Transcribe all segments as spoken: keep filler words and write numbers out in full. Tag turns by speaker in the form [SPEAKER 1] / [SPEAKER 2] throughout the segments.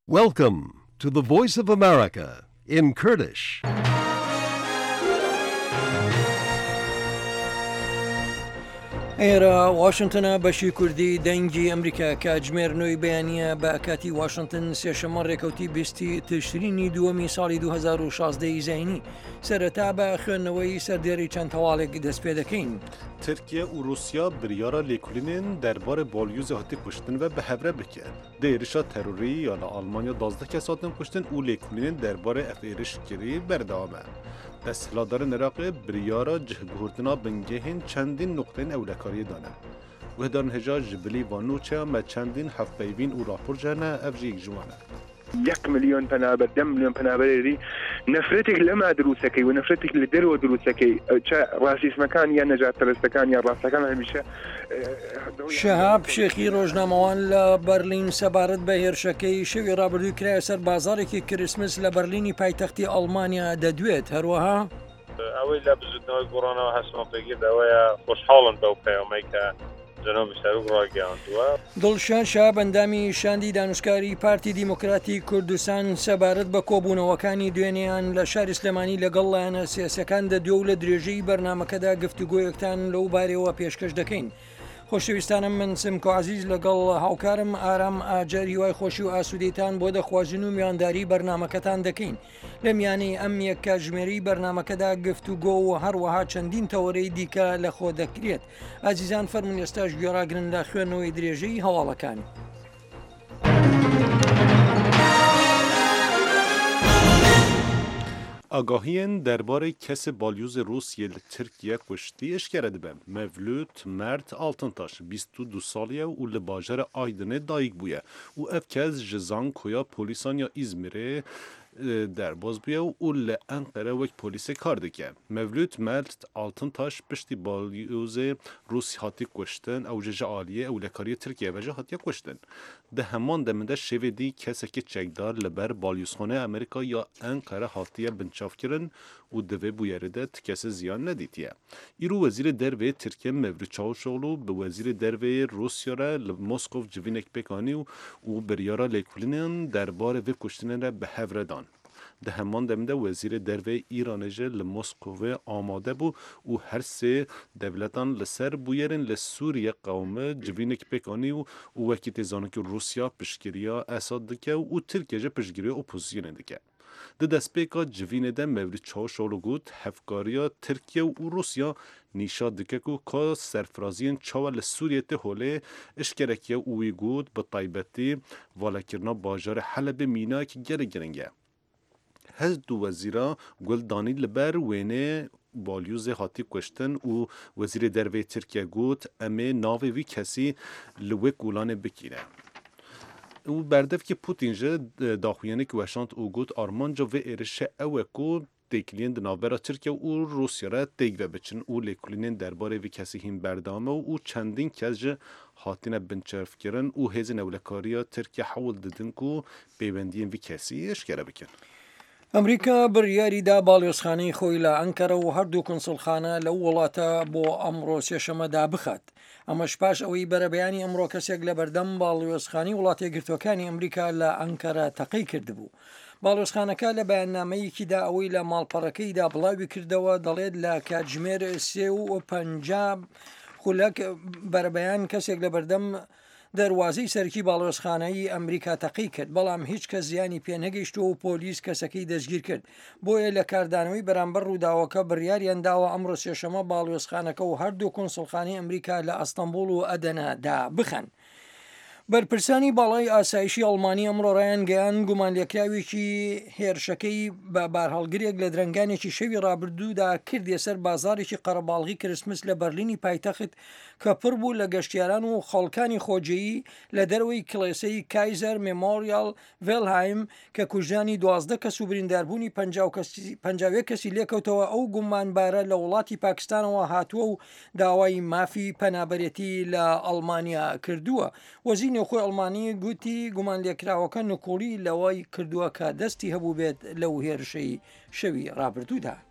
[SPEAKER 1] Welcome to the Voice of America in Kurdish.
[SPEAKER 2] ئێرە واشنگتنە بەشی کوردی دەنگی ئەمریکا کاتژمێر نوۆی بەیانیە بە کاتی واشنگتن سێشەمە ڕێکەوتی بیستی تشرینی دووەمی ساڵی دوو هەزار و شازدە زینی سەرەتا بە خوێندنەوەی سەردێری چەند تەواڵێک دەست پێ دەکەین.
[SPEAKER 3] ترکیه و روسیا بریارا لیکولینین درباره بالیوز هاتی کشتن و به هبره بکن. دیرشا تروری یا آلمانیا دازده کساتن کشتن و لیکولینین درباره افیرش کری بردامه. دستهلاداران عراق بریارا جهگوردنا بنگهین چندین نقطه اولکاری دانه. وهدان هجا جبلی وانوچه ما چندین هفت بیوین و راپور جهنه افجی یک جوانه.
[SPEAKER 4] یک میلیون پنابر دم میلیون پنابری نفرتك لما دروسكي ونفرتك لدرو دروسكي راسيس مكان يا نجات ترستكان يا راسكان همیشه
[SPEAKER 2] شەهاب شێخی ڕۆژنامەوان لە بەرلین سەبارەت بە هێرشەکەی شەوی ڕابردووی کرایە سەر بازارێکی کریسمس لە بەرلینی پایتەختی ئەڵمانیا دەدوێت. هەروەها
[SPEAKER 5] ئەوەی لە بزودنەوەی گۆڕانەوە هەستمە پێگیر ئەوەیە خۆشحاڵن بەو پەیامەی کە جنوبی سەرۆک ڕاگەیاندووە.
[SPEAKER 2] دڵشان شا بەندامی شاندی دانوستکاری پارتی دیموکراتی کوردستان سەبارەت بە کۆبوونەوەکانی دوێنێیان لە شاری سلێمانی لەگەڵ لایەنە سیاسەکان دەدوێ و لە درێژەی بەرنامەکەدا گفتوگۆیەکتان لەو بارەوە پێشکەش دەکەین. خۆشەویستانم من سمکۆ عزیز لەگەڵ هاوکارم ئارام ئاجەر هیوای خۆشی و ئاسوودەیتان بۆ دەخوازن و میوانداری بەرنامەکەتان دەکەین. لە میانەی ئەم یەک کاتژمێری بەرنامەکەدا گفتوگۆ و هەروەها چەندین تەوەرەی دیکە لە خۆ دەکرێت. ئازیزان فەرمون ئێستاش گوێڕاگرن لە خوێندنەوەی درێژەی هەواڵەکان.
[SPEAKER 3] آگاهیان درباره کس بالیوز روسیه ترکیه کشتی اشکره دبن. مولود مرد آلتنتاش بیست و دو سالیه و لباجر آیدنه دایک بویه و اف کس جزان کویا پولیسان یا ازمیره در باز بویه و اول انقره وک پولیس کار دکه. مولود مرد آلتنتاش پشتی بالیوز روسی هاتی کشتن او ججه عالیه او لکاری ترکیه و جه هاتی کشتن. ده همان دمنده شوی دی کسی که چکدار لبر بالیوزخانه امریکا یا انقره هاتیه بنچاف کرن و دوی بویرده کسی زیان ندیدیه. ایرو وزیر دروی ترکیه مولود چاوشوغلو به وزیر دروی روسیا را لمسکو جوینک بکانی و بریارا لیکولینین درباره و کشتن را به هفردان. ده همان دمده وزیر دروی ایرانجه لمسکو آماده بو و هر سه دولتان لسر بویرن لسوریه قومه جوینک بکانی و وکی تزانه که روسیا پشگیریا اساد دکه و ترکیه پشگیریا اپوزیسیون دکه. ده دست پیکا جوینه ده مورد چاوشالو گود هفکاریا ترکیه و روسیا نیشاد دکه که سرفرازین چاول سوریه ته هوله اشکرکیه اوی گود به طایبتی والاکرنا باجار حلب مینا که گره گرنگه. هز دو وزیرا گل دانی لبر وینه بالیوز هاتی کشتن و وزیر دروی ترکیه گود امه ناوی وی کسی لوی گولان بکیره. او بردف که پوتین جه داخویانه که وشانت او گود آرمانجا و ایرشه اوه کو دیکلین دنابرا ترکیه و روسیا را دیگ و بچن او لیکولینین درباره وی کسی هم بردامه و او چندین کس جه هاتین بنچرف کرن او هزین اولکاریا ترکیه حول ددن که بیوندین وی کسی اشکره بکن.
[SPEAKER 2] ئەمریکا بڕیاریدا باڵێۆزخانەی خۆی لە ئەنکەرە و هەردوو کۆنسڵخانە لەو وڵاتە بۆ ئەمڕۆ سێشەمەدا بخات. ئەمەش پاش ئەوەی بەرەبەیانی ئەمڕۆ کەسێک لە بەردەم باڵێۆزخانی وڵاتە یەکگرتووەکانی ئەمریکا لە ئەنکەرە تەقەی کردبوو. باڵێۆزخانەکە لە بەیاننامەیەکیدا ئەوەی لە ماڵپەڕەکەیدا بڵاوی کردەوە دەڵێت لە کاتژمێر سێ و پەنجا خولەک بەرەبەیان کەسێک لە بەردەم دەواازەی سەرکی باڵۆزخانەی ئەمریکا تەقی کرد بەڵام هیچ کەس زیانی پێ نەگەیشتەوە و پۆلیس کەسەکەی دەستگیر کرد. بۆیە لە کاردانەوەی بەرامبەر ڕووداوەکە بڕیاریان داوە ئەمڕۆ سێشەمە باڵۆزخانەکە و هەردوو کۆنسڵخانەی ئەمریکا لە ئەستەمبوڵ و ئەدەنەدا بخەن. بەرپرسانی باڵای ئاسایشی ئەڵمانی ئەمڕۆ ڕایان گەیان گومان لێکراوێکی هێرشەکەی بە بارهەڵگرێک لە درەنگانێکی شەوی ڕابردوودا کردێ سەر بازارێکی قەرەباڵغی کریسمس لە بەرلینی پایتەخت کە پڕ بوو لە گەشتیاران و خەڵکانی خۆجێیی لە دەروەی کڵێسەی کایزەر مێمۆریال ڤێلهایم کە کوژانی دوازدە کەس و برینداربوونی پەنجاوێ کەسی لێکەوتەوە. ئەو گومانبارە لە وڵاتی پاکستانەوە هاتووە و داوای مافی پەنابەرێتی لە ئەڵمانیا کردووە. وەزیر نێوخۆی ئەڵمانی گوتی گومان لێکراوەکە نکۆڵی لەوەی کردووە کە دەستی هەبوو بێت لەو هێرشەی شەوی ڕابردوودا.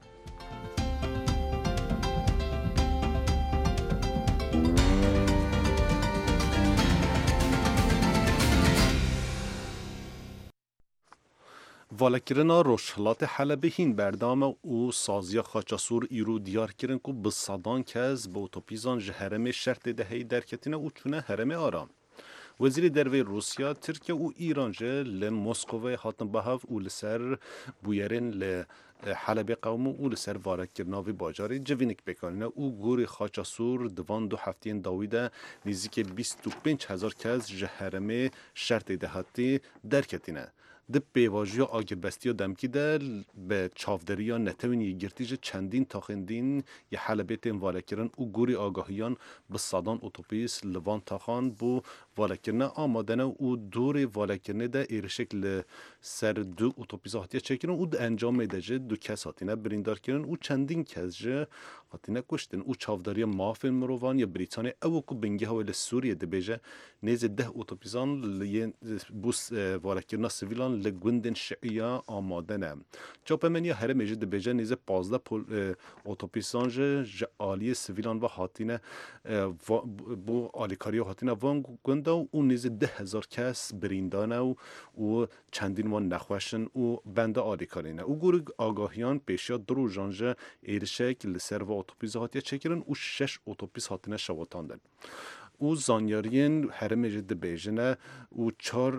[SPEAKER 3] والکرنا روشلات حلب هین بردام او سازیا خاچاسور ایرو دیار کرن کو به صدان کز به اوتوپیزان جهرم شرط دهی درکتینه او چونه هرم آرام. وزیر دروی روسیا ترکیه و ایران جه لمسکو هاتن بهاو و لسر بویرن ل حلب قوم و لسر وارکرناوی باجاری جوینک بکنه او گوری خاچاسور دوان دو هفتین داویده نزدیک بیست و پنج هزار کز جهرم شرط دهاتی درکتینه. ده پیواژی و آگه‌بستی و دمکی ده به چاودری نتوانی گرتیج چندین تاخندین یه حلبت والکرن او گوری آگاهیان به صدان اتوپیس لوان تاخان بو والکرن آمادنه او دور والکرن ده ایرشکل سر دو اتوپیس هاتیه چکرن او ده انجام میده دو کس هاتینه بریندار کرن او چندین کس جه هاتینه کشتن او چاوداری مافن مروان یا بریتانیا او کو بنگه هول سوریه ده بیجه نیز ده اتوپیسان بوس والکرن سیویلان لگوندن شعیا آمادنه چاپمنی هر میجه ده بیجه نیز پازده اتوپیسان جه آلی سیویلان و هاتینه بو آلیکاری هاتینه وان گنده و نیز ده هزار کس بریندانه و و چندین وان نخوشن و بنده آلیکارینه او گوری آگاهیان پیشیا درو جانجه ایرشک لسر و اتوپیس هاتیه چکرن و شش اتوپیس هاتینه شواتاندن او زانیارین هرم جد بیجنه و چار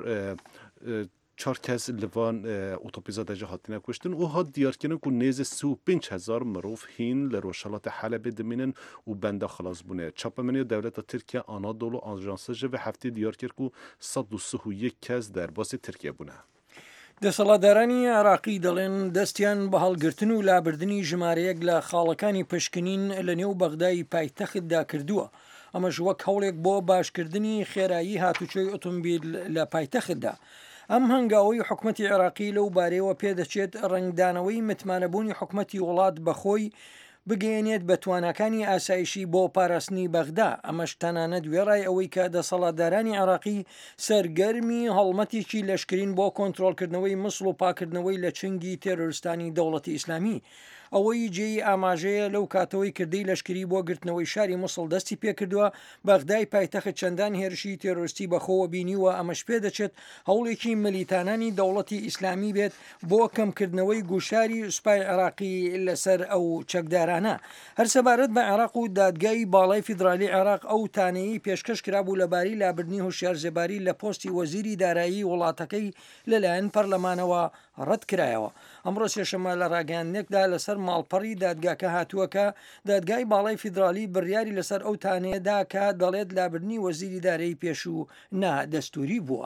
[SPEAKER 3] چار کس لوان اتوپیزا دجا هاتینه کشتن و ها دیار کنن که نیز سو پنج هزار مروف هین لروشالات حلب دمینن و بنده خلاص بونه چاپمنی دولت ترکیه آنادولو آنجانسه و هفته دیار کرد که صد و سه و یک کس در باز ترکیه بونه.
[SPEAKER 2] دەسەڵاتدارانی عراقی دەڵێن دەستیان بە هەڵگرتن و لابردنی ژمارەیەک لە خاڵەکانی پشکنین لە نێو بەغدای پایتەختدا کردووە. ئەمەش وەک هەوڵێک بۆ باشکردنی خێرایی هاتوچۆی ئۆتۆمبیل لە پایتەختدا. ئەم هەنگاوەی حکوومەتی عێراقی لەو بارەیەوە پێدەچێت ڕنگدانەوەی متمانەبوونی حکوومەتی وڵات بەخۆی بگەێنێت بە توانەکانی ئاسایشی بۆ پاراستنی بەغدا. ئەمەش تەنانە دوێڕای ئەوەی کە دەسەڵاتدارانی عێراقی سەرگەرمی هەڵمەتێکی لەشکرین بۆ کۆنتڕۆڵکردنەوەی مسڵ و پاکردنەوەی لە چنگی تێرۆریستانی دەوڵەتی ئیسلامی. ئەوەی جێی ئاماژەیە لەو کاتەوەی کردەی لەشکری بۆ گرتنەوەی شاری مسڵ دەستی پێکردووە بەغدای پایتەخت چەندان هێرشی تێرۆریستی بەخۆوە بینیوە. ئەمەش پێدەچێت هەوڵێکی ملیتانانی دەوڵەتی ئیسلامی بێت بۆ کەمکردنەوەی گوشاری سوپای عێراقی لەسەر ئەو چەکدارانە. هەر سەبارەت بە عێراق و دادگای باڵای فیدرالی عێراق ئەو تانەیی پێشکەش کرابوو لەباری لابردنی هوشیارزێباری لە پۆستی وەزیری دارایی وڵاتەکەی لەلایەن پەرلەمانەوە ڕەت کرایەوە. ئەمڕۆ سێشەمە لە ڕاگەیاندنێکدا لەسەر ماڵپەڕی دادگاکە هاتووەکە دادگای باڵای فیدرالی بڕیاری لەسەر ئەو تانەیەدا کە دەڵێت لابردنی وەزیری دارایی پێشوو نادەستوری بووە.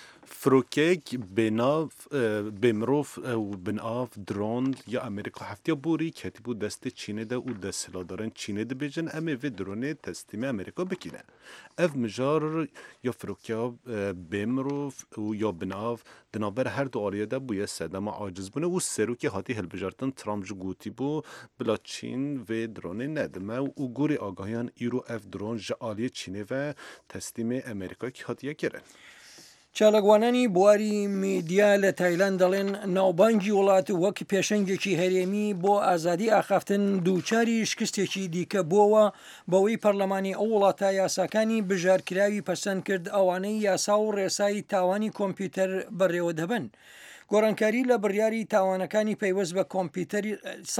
[SPEAKER 3] فروکێک بێناو بێمرۆڤ و بناف درۆن یا ئەمریکا هەفتیا بوری کەتیبوو دەستی چینێدا و دەسەڵاتداران چینێ دەبێژن ئەمێ vê درۆنê تەسلیمی ئەمریکا بکینە. ev mijar ya firokya bêmirov û ya binav di navber her du aliyê de bûye sedema aciz bûne û serokê hatî hilbijartin Trump ji gotî bû bila Çîn vê dronê nedime û gorî agahiyan îro ev dron ji aliyê Çînê ve teslîmê Amerîkayê hatiye kirin.
[SPEAKER 2] چالەگوانانی بواری میدیا لە تایلند دەڵێن ناوبانگی وڵات وەک پێشەنگێکی هەرێمی بۆ ئازادی ئاخافتن دووچاری شکستێکی دیکە بووە بەوەی پەرلەمانی ئەو وڵاتە یاساکانی بژارکراوی پەسەند کرد ئەوانەی یاسا و ڕێسایی تاوانی کۆمپیوتەر بەڕێوە دەبن. گۆڕانکاری لە بڕیاری تاوانەکانی پەیوەست بە کۆمپیوتەری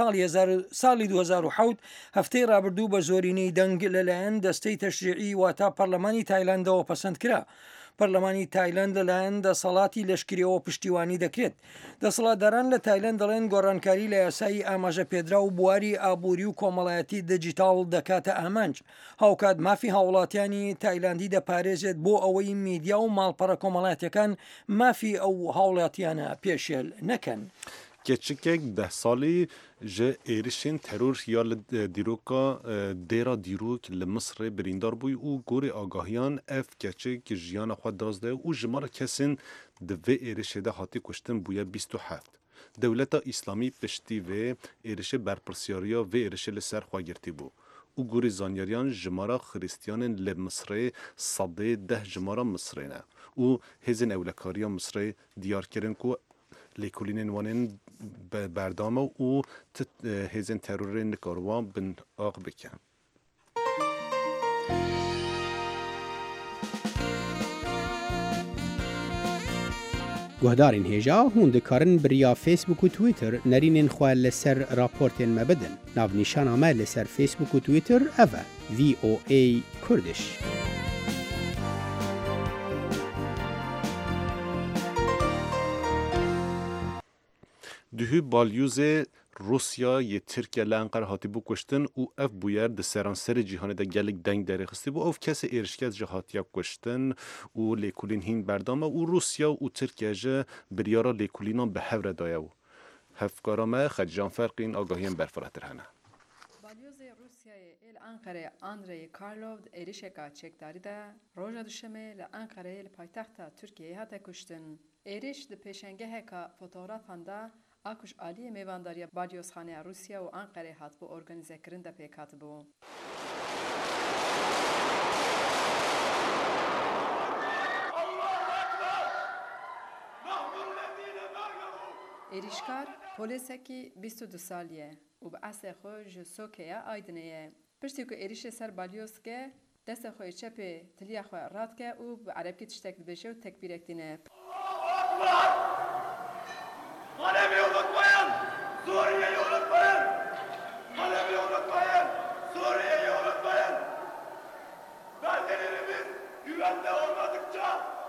[SPEAKER 2] ساڵی دوو هەزار و حەوت هەفتەی ڕابردوو بە زۆرینەی دەنگ لەلایەن دەستەی تەشریعی واتە پەرلەمانی تایلندەوە پەسەند کرا. پەرلەمانی تایلند لەلایەن دەسەڵاتی لەشکریەوە پشتیوانی دەکرێت. دەسەڵاتداران لە تایلند دەڵێن گۆڕانکاری لە یاسایی ئاماژە پێدرا و بواری ئابووری و کۆمەڵایەتی دیجیتاڵ دەکاتە ئامانج. هاوکات مافی هاوڵاتیانی تایلاندی دەپارێزێت بۆ ئەوەی میدیا و ماڵپەڕە کۆمەڵایەتەکان مافی ئەو هاوڵاتیانە پێشێل نەکەن.
[SPEAKER 3] keçikek deh salî ji êrişên teror ya li dîroka dêra dîrok li Misrê birîndar bûye û gorî agahiyan ev keçik jiyana xwe dazde û ji mala kesên di vê êrişê de hatî kuştin bûye bîst û heft. Dewleta İslamî piştî vê êrişê berpirsyariya vê êrişê li ser xwe girtî bû. û gorî zanyariyan ji mara xrîstiyanên li Misrê sedê deh ji mara Misrê ne. û hêzên ewlekariya Misrê diyar kirin ku lêkolînên wanên berdame û hêzên terorê nikarovan bin aq bike.
[SPEAKER 6] گهدارین هیجا هون دکارن بریا فیسبوک و تویتر نرینین خواه لسر راپورتین مبدن. ناو نیشان آمه لسر فیسبوک و تویتر اوه وی او ای کردش.
[SPEAKER 3] دهی بالیوز روسیا یه ترکیه لانقر هاتی بو کشتن و اف بویر ده سرانسر جهان ده گلک دنگ داره خستی بو اف کس ایرشکت جهاتیا کشتن و لیکولین هین بردامه و روسیا و ترکیه جه بریارا لیکولینان به هفره دایه و هفکارامه خدجان فرقین آگاهیم برفراتر هنه.
[SPEAKER 7] بالیوز روسیای الانقره آندری کارلوف ایریشکا چکداری ده روژا دوشمه لانقره لپایتخت ترکیه هاته کشتن. ایریش ده پیشنگه هکا فوتوغرافان ده آکوش عالی میوانداری بالیوزخانه روسیا و آنقره هات بو ارگانیزه کرن ده پیکات بو. ایریشکار پولیسکی بیست و دو سالیه و به اصل خو جسوکه آیدنیه. پشتی که ایریش سر بالیوز که دست خوی چپه تلیا خوی راد که و به عربی تشتک بشه و تکبیر اکتینه.
[SPEAKER 8] Alevi unutmayın! Suriye'yi unutmayın! Alevi unutmayın! Suriye'yi unutmayın! Beldelerimiz güvende olmadıkça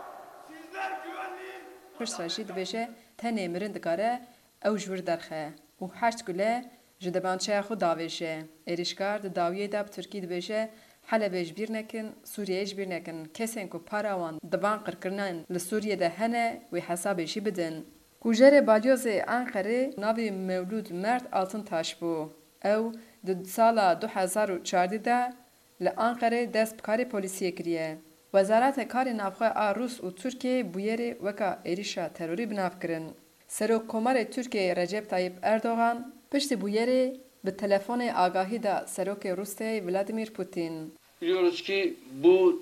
[SPEAKER 8] sizler güvenliğin...
[SPEAKER 7] Pırs Rajid beje tenê mirin dikare ew ji wir derxe û heşt gule ji debançeya xwe daveje. Êrişkar di dawiyê de bi Tirkî dibêje Helebê ji bîr nekin, Sûriyeyê ji bîr nekin. Kesên ku para wan divan qirkirinan li Sûriyê de hene wê hesabê jî bidin. Kujerê balyozê Enqerê navê Mevlûd Mert Altıntaş bû. Ew di sala du hezar û çardî de li Enqerê dest bi karê polîsiyê kiriye. Wezareta Karê Navxwe a Rûs û Tirkiyê bûyerê weka êrişa terorî binav kirin. Serokkomarê Tirkiyeyê Recep Tayyip Erdogan piştî bûyerê bi telefonê agahî da Serokê Rûsyayê Vladimir Putin.
[SPEAKER 9] Biliyoruz ki bu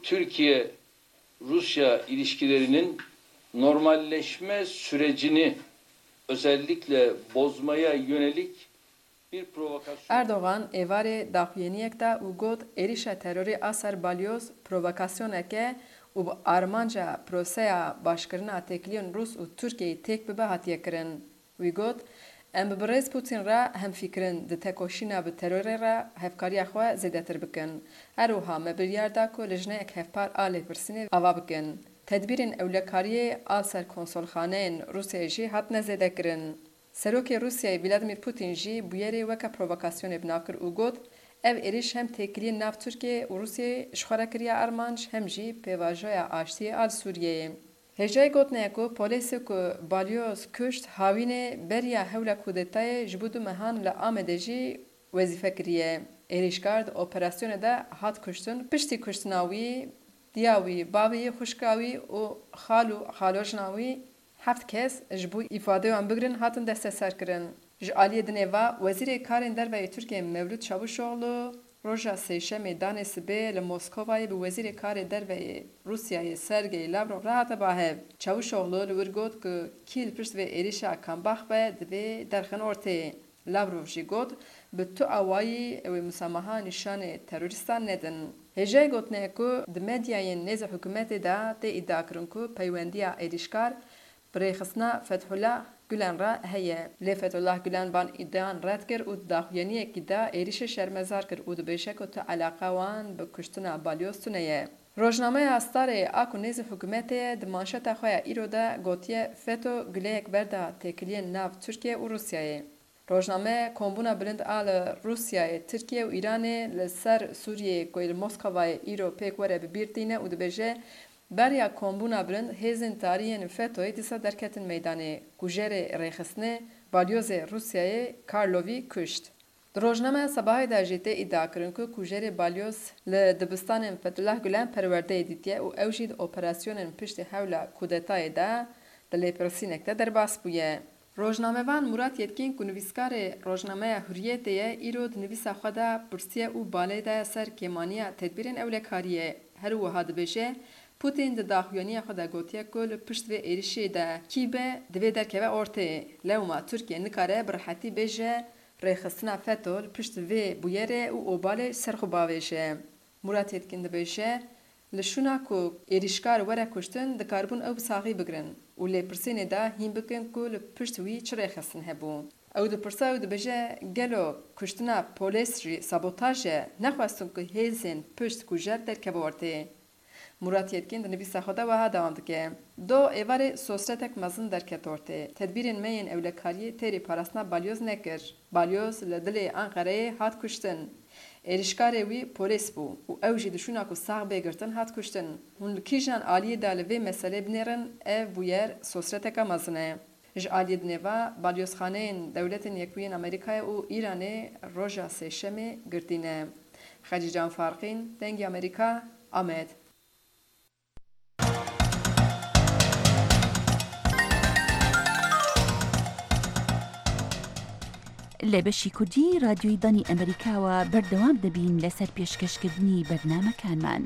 [SPEAKER 9] Türkiye-Rusya ilişkilerinin normalleşme sürecini özellikle bozmaya yönelik bir provokasyon.
[SPEAKER 7] Erdogan evarê daxuyeniyek da û got êrişa terorî a ser balyoz provokasyoneke û bi armanca proseya başkirina têkiliyên Rûs û Tirkiyeyê têk bibe hatiye kirin. Wî got em bi birêz Putin re hemfîkirin di tekoşîna bi terorê re hevkariya xwe zêdetir bikin. Her wiha me biryar da ku li jineyek hevpar a lêpirsînê ava bikin. Tedbirên ewlekariyê a ser konsolxaneyên Rûsyayê jî hatine zêdekirin. Serokê Rûsyayê Vladimir Putin jî bûyerê weka provokasyonê binav kir û got ev êriş hem têkiliyên nav Tirkiye û Rûsyayê ji xwerekiriya armanc hem jî pêvajoya aştiyê a Sûriyeyê. Hêjayê gotinaya ku polîsê ku balyoz kuşt hawînê beriya hewla kûdetayê ji bo du mehan li Amedê jî wezîfe kiriye. Êrişkar di operasyonê de hat kuştin piştî kuştina wî diya wî, bavê yê xwişka wî û xal û xalojina wî heft kes ji bo îfade wan bigirin hatin desteserkirin. Ji aliyê dinê ve Wezîrê Karên Derveyê Tirkiyê Mevlûd Çavuşoğlu roja sêşemê danê sibê li Moskovayê bi Wezîrê Karê Derveyê Rûsyayê Sergey Lavrov re hate bahev. Çavuşoğlu li wir got ku kîl pişt vê êrişa kambax be divê derxin ortê. Lavrov jî got bi tu awayî ew ê musamaha nîşanê terorîstan nedin. Hêjayê gotinaya ku di medyayên nêza hikûmetê de tê îdia kirin ku peywendiya êrişkar bi rêxistina Fethullah Gülen re heye. Lê Fethullah Gülen van îdian red kir û di daxuyeniyekî de êrişê şermezar kir û dibêje ku tu eleqa wan bi kuştina balyoz tune ye. Rojnameya Starê a ku nêzî hikûmetê di manşeta xwe ya îro de gotiye FETÖ guleyek berda têkiliyên nav Tirkiye û Rûsyayê. Rojname kombûna bilind a li Rûsyayê, Tirkiye û Îranê li ser Sûriyeyê ku li Moskavayê îro pêk were bi bîr tîne û dibêje beriya kombûna bilind hêzên tarîyên FETÖyê dîsa derketin meydanê. Kujerê rêxistinê balyozê Rûsyayê Karlovî kuşt. Di rojnameya Sabahê de jî tê îdia kirin ku kujerê balyoz li dibistanên Fethullah Gülen perwerdeyê dîtiye û ew jî di operasyonên piştî hewla kûdetayê de di lêpirsînek de derbas bûye. Rojnamevan Murat Yetkin ku nivîskarê Rojnameya Hurriyetê ye îro di nivîsa xwe de pirsiye û balê de ser kêmaniya tedbirên ewlekariyê. Her wiha dibêje Putin di daxuyaniya xwe de gotiye ku li pişt vê êrişê de kîbe divê derkeve ortê. Lewma Tirkiye nikare bi rihetî bêje rêxistina FETÖ li pişt vê bûyerê û obalê serxwe bavêje. Murat Yetkin dibêje li şûna ku êrişkar were kuştin dikaribûn ew bi saxî bigirin. و لێپرسێنێدا هین بکەن کو لە پشتوی چڕێ خستن هەبوو. ئەو دپرسا و دبێژە گەلۆ کوشتنا پۆلیسری سابۆتاژە نەخواستن کو هێزên پشت کوژەر دەرکەبەوەرتێ. Murat Yetkin di nivîsa xwe de wiha dewam dike. Do êvarê sosretek mezin derketortê. Tedbîrên me yên ewlekariyê têrê parastina balyoz nekir. Balyoz li dilê Enqereyê hat kuştin. Êrişkarê wî polîs bû û ew jî dişûna ku sax bêgirtin hat kuştin. Hûn li kîjan aliyê de li vê meselê binêrin ev bûyer sosreteka mezin e. Ji aliyê dinêva balyozxaneyên dewletên Yekbûyên Amerîkayê û Îranê roja sêşemê girtîne. Xecîcan Farqîn, Dengê Amerîka, Amed.
[SPEAKER 10] لە بەشی کوردی رادیۆی دانی ئەمریکاوە بەردەوام دەبین لەسەر پێشکەشکردنی بەرنامەکانمان.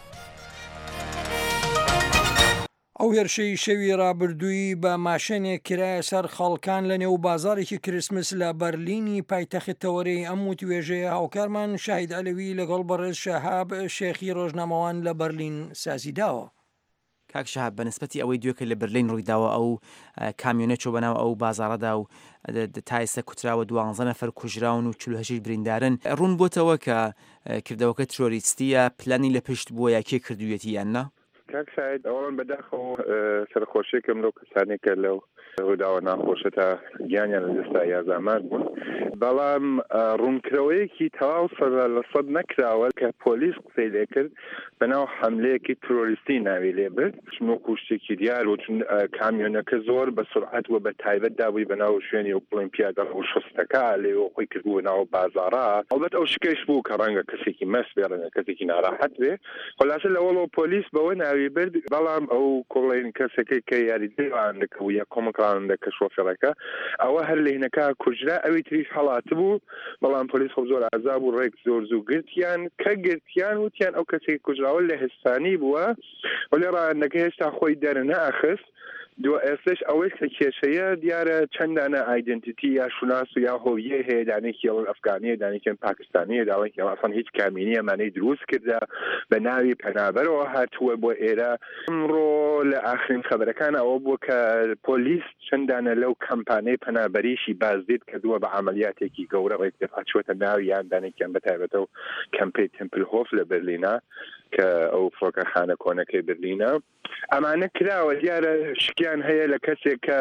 [SPEAKER 2] ئەو هێرشەی شەوی ڕابردووی بە ماشێنێک کرایە سەر خەڵکان لە نێو بازارێکی کریسمس لە بەرلینی پایتەختەوەرەی ئەم وتوێژەیە هاوکارمان شاهید عەلەوی لەگەڵ بەڕێز شەهاب شێخی ڕۆژنامەوان لە بەرلین سازیداوە.
[SPEAKER 11] کاک شەهاب بەنسبەتی ئەوەی دوێکە لە بەرلین ڕوویداوە ئەو کامیۆنە چۆ بەناو ئەو بازاڕەدا و تا ئێستا کوتراوە دوانزە نەفەر کوژراون و چل و هەشت بریندارن ڕوون بۆتەوە کە کردەوەکە ترۆریستیە پلانی لە پشت بووە یا کێ کردوویەتی یاننا؟
[SPEAKER 4] کاک شاید ئەوڵان بەداخەوە سەرخۆشیێکم لەو کەسانێکە لەو ڕووداوە ناخۆشە تا گیانیان لە دەستا یازامان بوون بەڵام ڕوونکرەوەیەکی تەواو سەدا لە سەد نەکراوە کە پۆلیس قسەی لێ کرد بەناو حەملەیەکی ترۆریستی ناوی لێ برد چونۆکو شتێکی دیار و چون کامیۆنەکە زۆر بە سرعەت و بە تایبەت دابووی بەناو شوێنی ئۆلیمپیادا و شەستەکە لێوە خۆی کردبوو ناو بازاڕا ئەڵبەت ئەو شکەش بوو کە ڕەنگە کەسێکی مەس بێ ڕەنگە کەسێکی ناڕاحەت بێ خلاصە لەوەڵەوە پۆلیس بەوە ناوی برد بەڵام ئەو کۆڵین کەسەکەی کە یاریدەیان دەکەوە یا کۆمەکان دەکە شۆفێڕەکە ئەوە هەر لێنەکە کوژرا ئەوی تریش هەڵات بوو بەڵام پۆلیس خۆ زۆر ئازا بوو ڕێک زۆر زوو گرتیان کە گرتیان وتیان ئەو کەسێکی کوژراوە لە هێستانی بووە وەلێ ڕایەنەکە هێشتا خۆی دەرنەئەخست دو ئێستش ئەوەی کە کێشەیە دیارە چەندانە ئایدنتیتی یا شوناس و یا هۆیە هەیە دانێکی ئەوڵ ئەفغانیە دانێکیان پاکستانیە داڵێکی ئەوەفەن هیچ کامینی ئەمانەی دروست کردە بە ناوی پەنابەرەوە هاتووە بۆ ئێرە ئەمڕۆ لە ئاخرین خەبەرەکان ئەوە بووە کە پۆلیس چەندانە لەو کەمپانەی پەنابەریشی بازدید کردووە بە عملیاتێکی گەورە ڕێک ئاچوەتە ناویان دانێکیان بەتایبەتە و کەمپەی تمپلهۆف لە بەرلینە کە ئەو فڕۆکەخانە کۆنەکەی بەرلینە ئەمانە کراوە دیارە شکیان هەیە لە کەسێک کە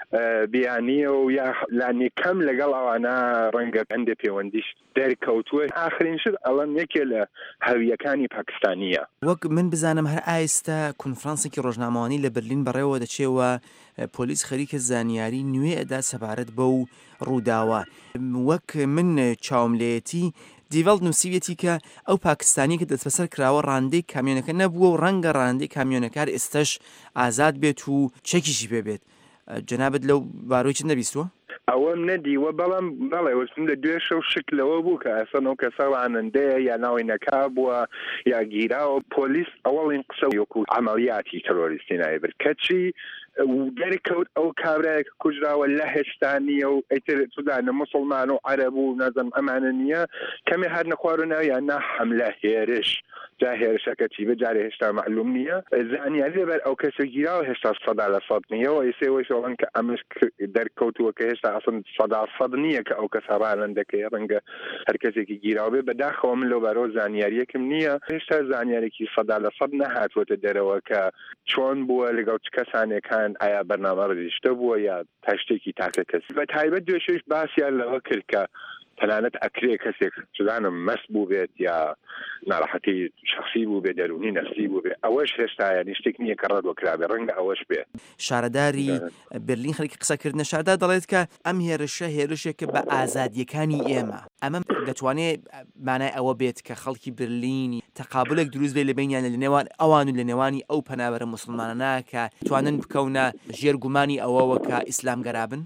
[SPEAKER 4] بیانیە و یا لانی کەم لەگەڵ ئەوانە ڕەنگە هەندێ پەیوەندیش دەرکەوتووە ئاخرین شت ئەڵەن یەکێ لە هەویەکانی پاکستانیە.
[SPEAKER 11] وەک من بزانم هەر ئایستا کۆنفرانسێکی ڕۆژنامەوانی لە بەرلین بەڕێوە دەچێوە پۆلیس خەریکە زانیاری نوێ ئەدا سەبارەت بەو ڕووداوە وەک من چاوملێتی دیڤڵ نووسیوێتی کە ئەو پاکستانی کە دەست بەسەر کراوە ڕاندەی کامیۆنەکە نەبووە و ڕەنگە ڕاندەی کامیۆنەکار ئێستش ئازاد بێت و چەکیشی پێ بێت جەنابەت لەو باڕۆی چ نەبیستوە؟
[SPEAKER 4] ئەوەم نەدیوە بەڵام بەڵێ وەچم لە دوێ شەو شکلەوە بوو کە ئەسەن ئەو کەسە ڕانندەیە یا ناوی نەکا بووە یا گیراوە پۆلیس ئەوەڵین قسە وەکو عەمەلیاتی تەرۆریستی نایبرد کەچی دەرکەوت ئەو کابرایە کە کوژراوە لە هێشتانیە و ئەیتر سودانە موسڵمان و عەرەب و نەزەم ئەمانە نییە کەمێ هەر نەخواردنەوە یان نا حەملە هێرش جا هێرشەکە چی بە جارێ هێشتا معلوم نییە زانیاری لەبەر ئەو کەسە گیراوە هێشتا سەدا لە سەد نییە و ئێسێوەی شەوەن کە ئەمش دەرکەوتووە کە هێشتا ئەسن سەدا سەد نییە کە ئەو کەسە ڕالەندەکەی ڕەنگە هەر کەسێکی گیراوە بێ بەداخەوە من لەو بارەوە زانیاریەکم نییە هێشتا زانیارێکی سەدا لە سەد نەهاتوەتە دەرەوە کە چۆن بووە لەگەڵ چ کەسانێکان ئایا بەرنامە ڕێژتە بووە یا تا شتێکی تاکە کەس بە تایبەت دوێشەش باسییان لەوە کرد کە تەنانەت ئەکرێ کەسێک چدانم مەس بوو بێت یا ناڕەحەتی شخصی بوو بێ دەرونی نەفسی بوو بێ ئەوەش هێشتا یانی شتێک نییە کە ڕەت وەکرابێ ڕەنگە ئەوەش بێ.
[SPEAKER 11] شارەداری بەرلین خەریکی قسەکردنە شاردا دەڵێت کە ئەم هێرشە هێرشێکە بە ئازادیەکانی ئێمە ئەمە دەتوانێت مانای ئەوە بێت کە خەڵکی برلینی تەقابلێک دروست بێ لە بینیان لە نێوان ئەوان و لە نێوانی ئەو پەنابەرە موسڵمانانە کە توانن بکەونە ژێرگومانی ئەوەوە کە ئیسلام گەرابن.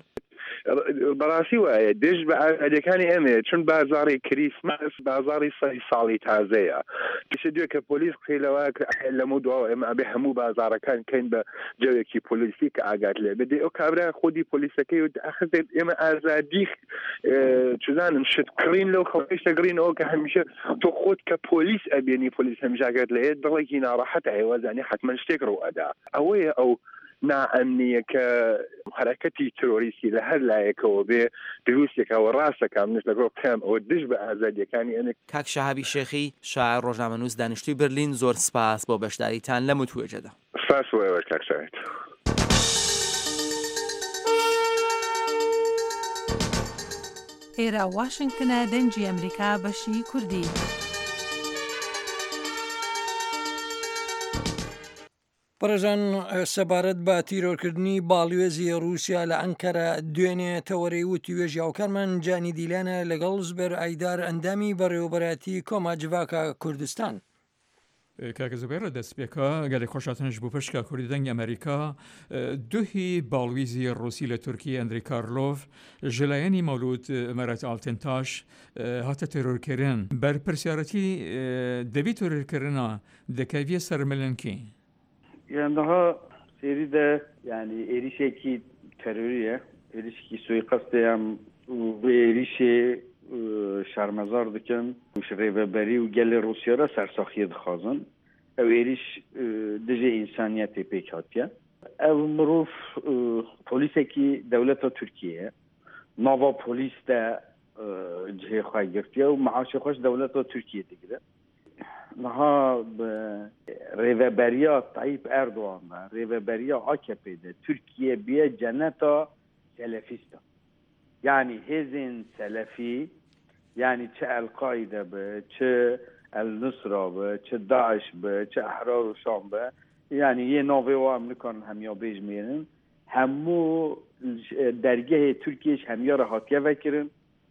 [SPEAKER 4] بەڕاستی وایە دێش بە ئەدەکانی ئەمێ چون بازاڕی کریسمس بازاڕی سەری ساڵی تازەیە کەشە دوێ کە پۆلیس قسەیلەوە لەمە دواوە ئێمە ئەبێ هەموو بازارەکان کەین بە جەوێکی پۆلیسی کە ئاگات لێ بدێ ئەو کابرا خۆدی پۆلیسەکەی و ئەخزێت ئێمە ئازادی چزانم شت کڕین لەو خەڵکیش دەگڕینەوە کە هەمیشە تۆ خۆت کە پۆلیس ئەبێنی پۆلیس هەمیشاگات لێت دڵێکی ناڕەحەتە هێوازانی حتمما شتێک ڕوو ئەدا ئەوەیە ئەو ناامنيه كحركتي تروريستي لهر لايكو به دروسك او راسك ام نش لگو قام او دش به ازادی کانی ان
[SPEAKER 11] کاک شەهابی شێخی شاعر ڕۆژنامەنووس دانیشتووی برلین زۆر سپاس بۆ بەشداریتان لەم توێژەدا.
[SPEAKER 4] سپاس بۆ ئێوە کاک شاید.
[SPEAKER 12] ئێرە واشنگتنە دەنجی ئەمریکا بەشی کوردی.
[SPEAKER 2] پرژان سەبارەت بە تیرۆرکردنی باڵیۆزی رووسیا لە ئەنکەرە دوێنێ تەوەرەی وتی وێژی هاوکارمان جانی دیلانە لەگەڵ زبەر ئایدار ئەندامی بەڕێوەبەراتی کۆما جڤاکە کوردستان.
[SPEAKER 13] کاکە زوبێرە دەستپێکە گەلێک خۆشاتنش بوو پشکە کوردی دەنگی ئەمریکا دوهی باڵویزی ڕووسی لە تورکی ئەندری کارلۆف ژلایەنی مەولود مەرەت ئاڵتێنتاش هاتە تێرۆرکردن بەرپرسیارەتی دەبی تۆرۆرکردنە دەکەویە سەرمەلەنکی.
[SPEAKER 14] Yani daha seride yani erişeki terörüye, erişki suikastıyam ve erişe şarmazar diken şireveberi ve gel Rusya'da sersahiye dixazın. Ev eriş dice insaniyeti pek hatiye. Ev mıruf poliseki devleta Türkiye, nava polis de cihe xay girtiye ve maaşı xoş devleta Türkiye digire. Naha rêveberiya Tayyip Erdoğan'da, rêveberiya A K P'de Türkiye bir cenneta selefista. Yani hezin selefi, yani çe El-Kaide be, çe El-Nusra be, çe Daesh be, çe Ahrar-ı Şam be, yani ye nave o Amerikan hem ya bejmeyenin, hemu dergah Türkiye hem ya rahatiye vekirin,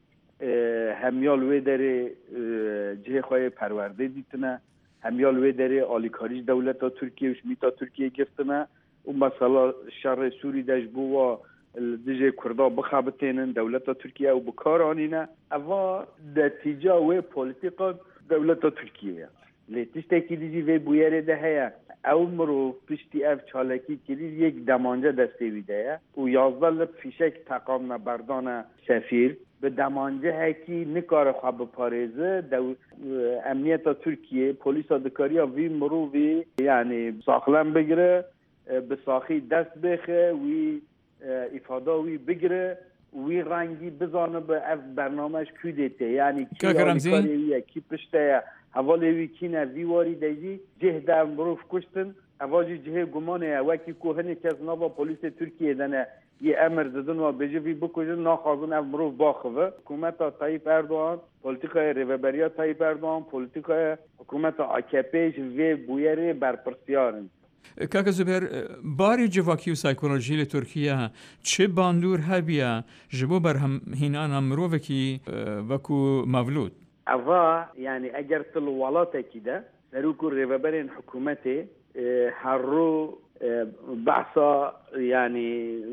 [SPEAKER 14] همیال وی داره جه خواهی پرورده دیتنه همیال وی داره آلیکاریش دولت ترکیه و شمیتا ترکیه گفتنه و مثلا شر سوری داشت بو و دیجه کردا بخابتینن دولت ترکیه و بکار آنینه اما نتیجه و پولیتیقا دولت ترکیه لیتیش تاکی دیجی وی بویره ده هیا او مرو پشتی اف چالکی کلیز یک دمانجه دسته ویده و یازده لب فیشک تقام نبردان سفیر به دمانجه هکی نکار خواب پاریزه دو امنیت ترکیه پلیس دکاریا وی مرو وی یعنی ساخلم بگیره به ساخی دست بخه وی افاده وی بگیره وی رنگی بزانه به اف برنامهش کی دیته یعنی کی آلیکاریه کی پشته حوالی وی کی نه وی واری دیجی جه در مروف کشتن اواجی جه گمانه وکی کوهنی کس نوا پلیس ترکیه دنه یه امر دادن و بجوی بکوجن ناخوازن اف مروف باخوه حکومت طایب اردوغان پولیتیکای ریوبریا طایب اردوغان پولیتیکای حکومت آکپیش وی بویره برپرسیارن.
[SPEAKER 13] کاکە زوبێر باری جڤاکی و سایکۆلۆژی لە تورکیا چه باندور هەبیە ji بۆ بەرهەمهێنانە مرۆڤێکی وەکو مەڤلود؟
[SPEAKER 14] ئەڤا یعنی ئەگەر تڵ وڵاتێکی دە سەرۆک و ڕێڤەبەرێن حکوومەتێ هەڕوو بەعسا یعنی